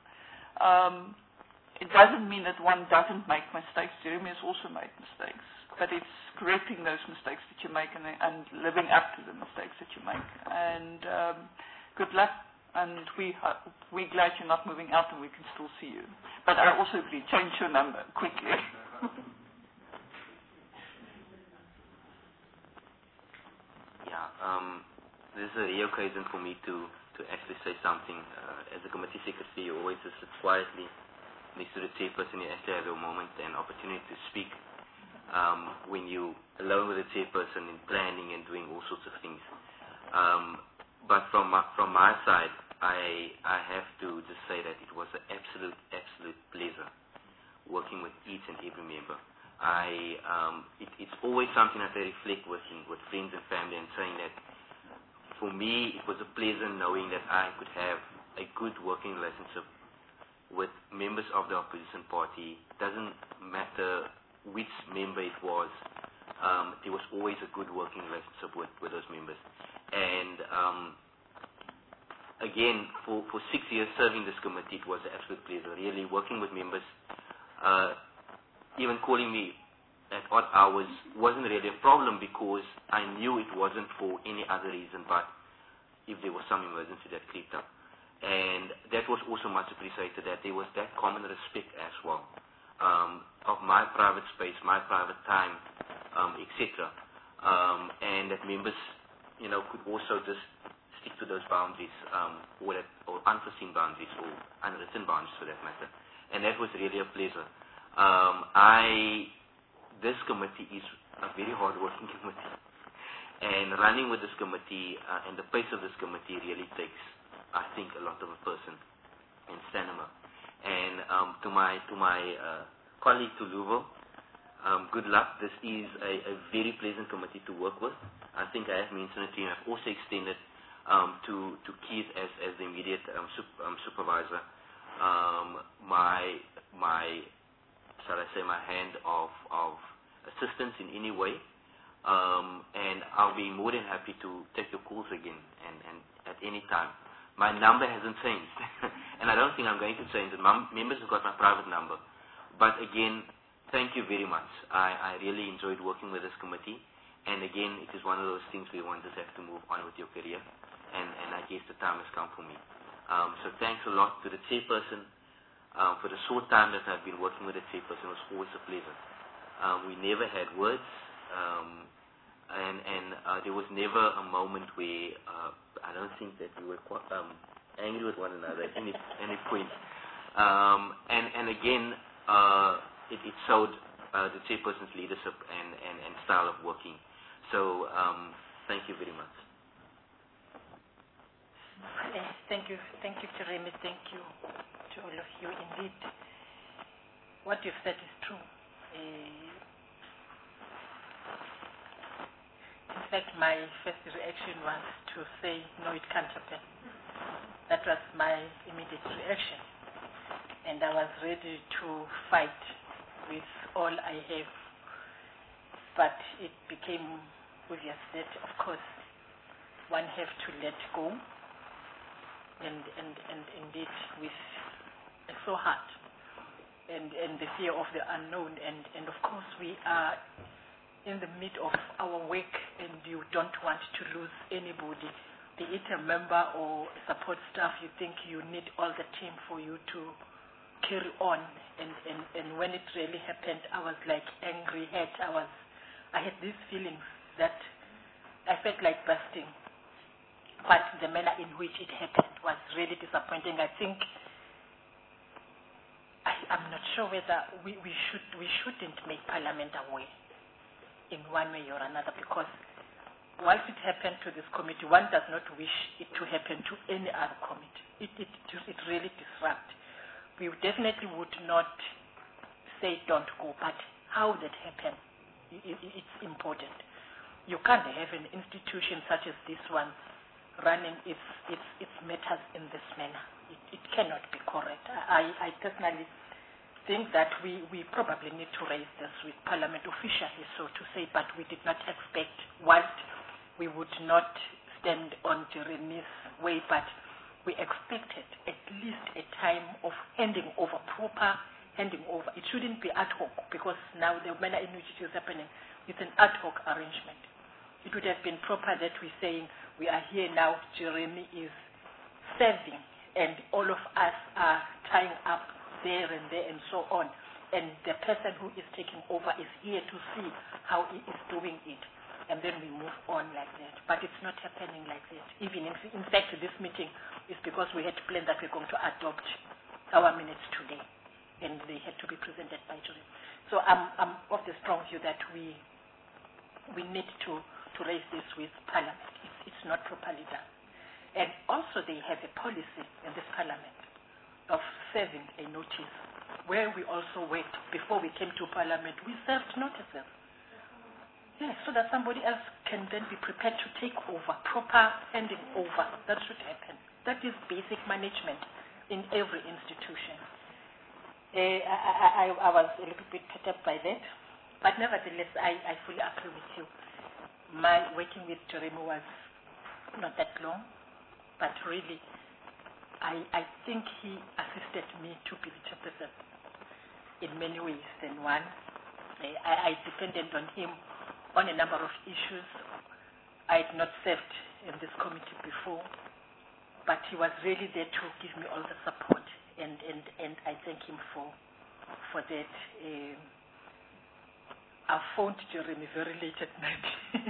It doesn't mean that one doesn't make mistakes. Jeremy has also made mistakes, but it's correcting those mistakes that you make and living up to the mistakes that you make. And good luck, and we're glad you're not moving out and we can still see you. But I also agree, change your number quickly. This is a rare occasion for me to actually say something. As a committee secretary, you always just sit quietly next to the chairperson. You actually have a moment and opportunity to speak when you're alone with the chairperson in planning and doing all sorts of things. But from my side, I have to just say that it was an absolute pleasure working with each and every member. It's always something that I reflect with friends and family, and saying that for me it was a pleasure knowing that I could have a good working relationship with members of the opposition party. Doesn't matter which member it was, there was always a good working relationship with those members. And again, for 6 years serving this committee, it was an absolute pleasure, really working with members. Even calling me at odd hours wasn't really a problem, because I knew it wasn't for any other reason but if there was some emergency that creeped up. And that was also much appreciated, that there was that common respect as well of my private space, my private time, etc. And that members, could also just stick to those boundaries, or unforeseen boundaries, or unwritten boundaries for that matter. And that was really a pleasure. This committee is a very hard-working committee, and running with this committee and the pace of this committee really takes, I think, a lot of a person and stamina. And to my colleague to Luvo, good luck. This is a very pleasant committee to work with. I think I have mentioned it to you. I've also extended to Keith as the immediate supervisor shall I say, my hand of assistance in any way, and I'll be more than happy to take your calls again and at any time. My number hasn't changed, and I don't think I'm going to change it. Members have got my private number. But again, thank you very much. I really enjoyed working with this committee, and again, it is one of those things where one just have to move on with your career, and I guess the time has come for me. So thanks a lot to the chairperson. For the short time that I've been working with the chairperson, it was always a pleasure. We never had words, and there was never a moment where I don't think that we were quite, angry with one another at any point. And again, it showed the chairperson's leadership and style of working. So thank you very much. Thank you, Jeremy. Thank you to all of you. Indeed, what you've said is true. In fact, my first reaction was to say, no, it can't happen. That was my immediate reaction. And I was ready to fight with all I have. But it became obvious that, of course, one have to let go. And indeed, with a sore heart and the fear of the unknown. And of course, we are in the midst of our work, and you don't want to lose anybody, be it a member or support staff. You think you need all the team for you to carry on. And when it really happened, I was like angry, hurt. I had these feelings that I felt like bursting. But the manner in which it happened was really disappointing. I think I'm not sure whether we shouldn't make Parliament aware in one way or another, because once it happened to this committee, one does not wish it to happen to any other committee. It really disrupts. We definitely would not say don't go, but how that happened, it's important. You can't have an institution such as this one running its matters in this manner. It cannot be correct. I personally think that we probably need to raise this with Parliament officially, so to say, but we did not expect, whilst we would not stand on Jeremy's way, but we expected at least a time of proper handing over. It shouldn't be ad hoc, because now the manner in which it is happening is an ad hoc arrangement. It would have been proper that we're saying, we are here now, Jeremy is serving, and all of us are tying up there and so on. And the person who is taking over is here to see how he is doing it. And then we move on like that. But it's not happening like that. Even in fact, this meeting is because we had planned that we're going to adopt our minutes today. And they had to be presented by Jeremy. So I'm of the strong view that we need to raise this with Parliament. It's not properly done. And also they have a policy in this Parliament of serving a notice, where we also worked before we came to Parliament. We served notices. Yes, so that somebody else can then be prepared to take over, proper handing over. That should happen. That is basic management in every institution. I was a little bit perturbed by that, but nevertheless, I fully agree with you. My working with Jeremy was not that long, but really, I think he assisted me to be the chairperson in many ways than one. I depended on him on a number of issues. I had not served in this committee before, but he was really there to give me all the support, and I thank him for that. I phoned Jeremy very late at night,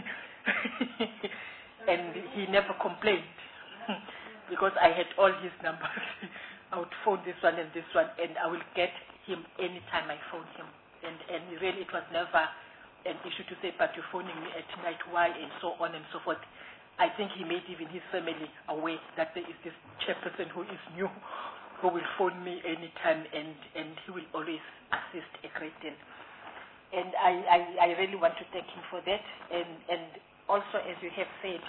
and he never complained. Because I had all his numbers. I would phone this one, and I will get him anytime I phone him. And really, it was never an issue to say, but you're phoning me at night, why, and so on and so forth. I think he made even his family aware that there is this chairperson who is new, who will phone me anytime, and he will always assist a great deal. And I really want to thank him for that. And also, as you have said,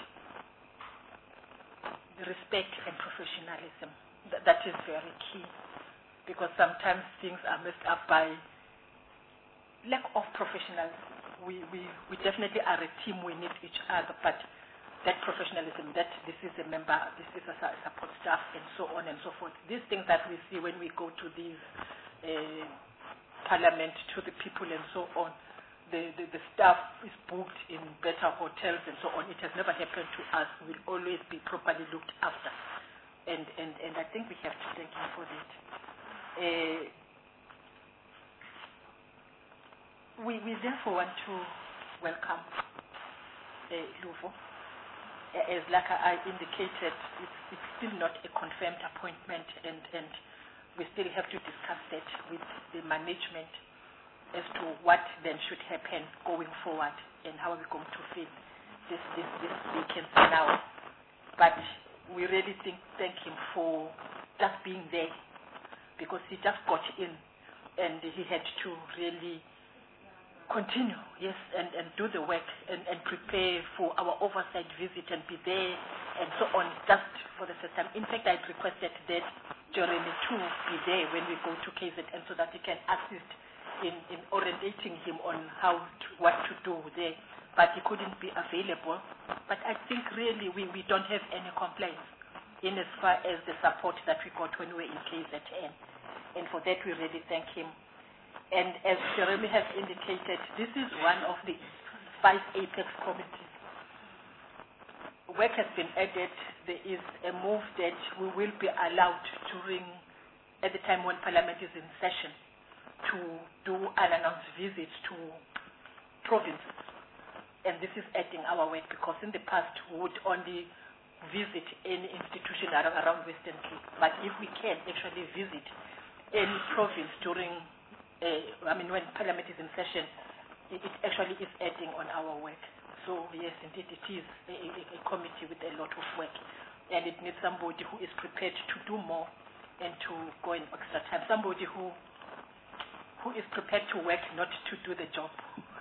respect and professionalism. That is very key, because sometimes things are messed up by lack of professionalism. We definitely are a team, we need each other, but that professionalism, that this is a member, this is a support staff, and so on and so forth. These things that we see when we go to these Parliament, to the people and so on, the staff is booked in better hotels and so on. It has never happened to us. We'll always be properly looked after. And I think we have to thank him for that. We therefore want to welcome Luvo. As like I indicated, it's still not a confirmed appointment, and we still have to discuss that with the management as to what then should happen going forward and how we're going to fill this vacancy now. But we really thank him for just being there, because he just got in and he had to really continue, yes, and do the work and prepare for our oversight visit and be there and so on, just for the first time. In fact, I requested that Jeremy too be there when we go to KZN so that he can assist in orientating him on what to do there. But he couldn't be available. But I think really we don't have any complaints in as far as the support that we got when we were in KZN. And for that we really thank him. And as Jeremy has indicated, this is one of the 5 Apex committees. Work has been added. There is a move that we will be allowed at the time when Parliament is in session, to do unannounced visits to provinces. And this is adding our work, because in the past we would only visit any institution around Western Cape. But if we can actually visit any province during when Parliament is in session, it actually is adding on our work. So yes, indeed, it is a committee with a lot of work, and it needs somebody who is prepared to do more and to go in extra time. Somebody who is prepared to work, not to do the job.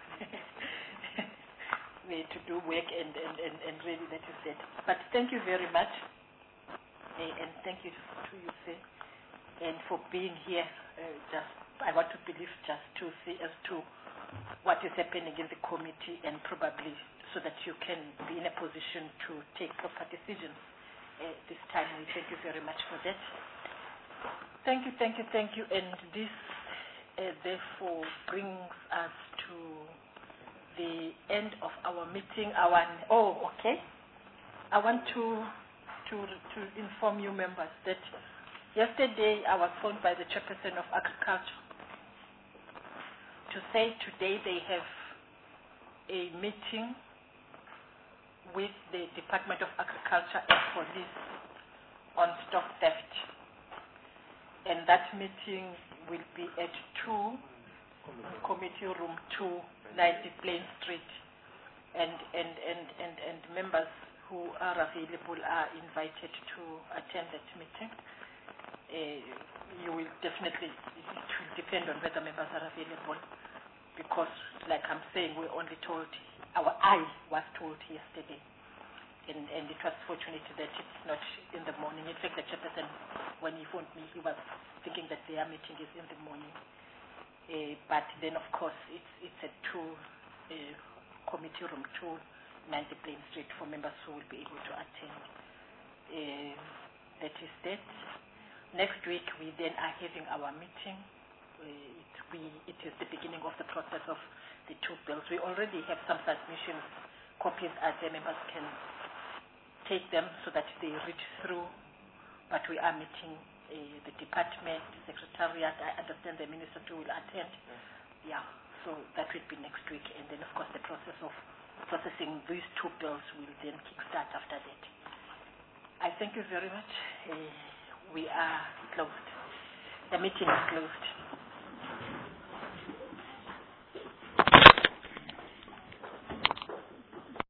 To do work and really, that is it. But thank you very much, and thank you to you, sir, and for being here. I want to believe just to see as to what is happening in the committee, and probably so that you can be in a position to take proper decisions this time. We thank you very much for that. Thank you. And this therefore brings us to the end of our meeting. I want to inform you members that yesterday I was phoned by the chairperson of Agriculture to say today they have a meeting with the Department of Agriculture and Police on stock theft. And that meeting will be at 2, Committee Room 2, 90 Plain Street. And members who are available are invited to attend that meeting. You will definitely, it will depend on whether members are available, because like I'm saying, we're only told, I was told yesterday, and it was fortunate that it's not in the morning. In fact, the chairperson, when he phoned me, he was thinking that their meeting is in the morning. But then of course it's at 2, Committee Room 2, 90 Plain Street, for members who will be able to attend. That is that. Next week we then are having our meeting. It is the beginning of the process of the 2 bills. We already have some submissions, copies as the members can take them so that they read through, but we are meeting the department, the secretariat. I understand the minister too will attend. Yeah, so that will be next week, and then of course the process of processing these 2 bills will then kickstart after that. I thank you very much. We are closed. The meeting is closed.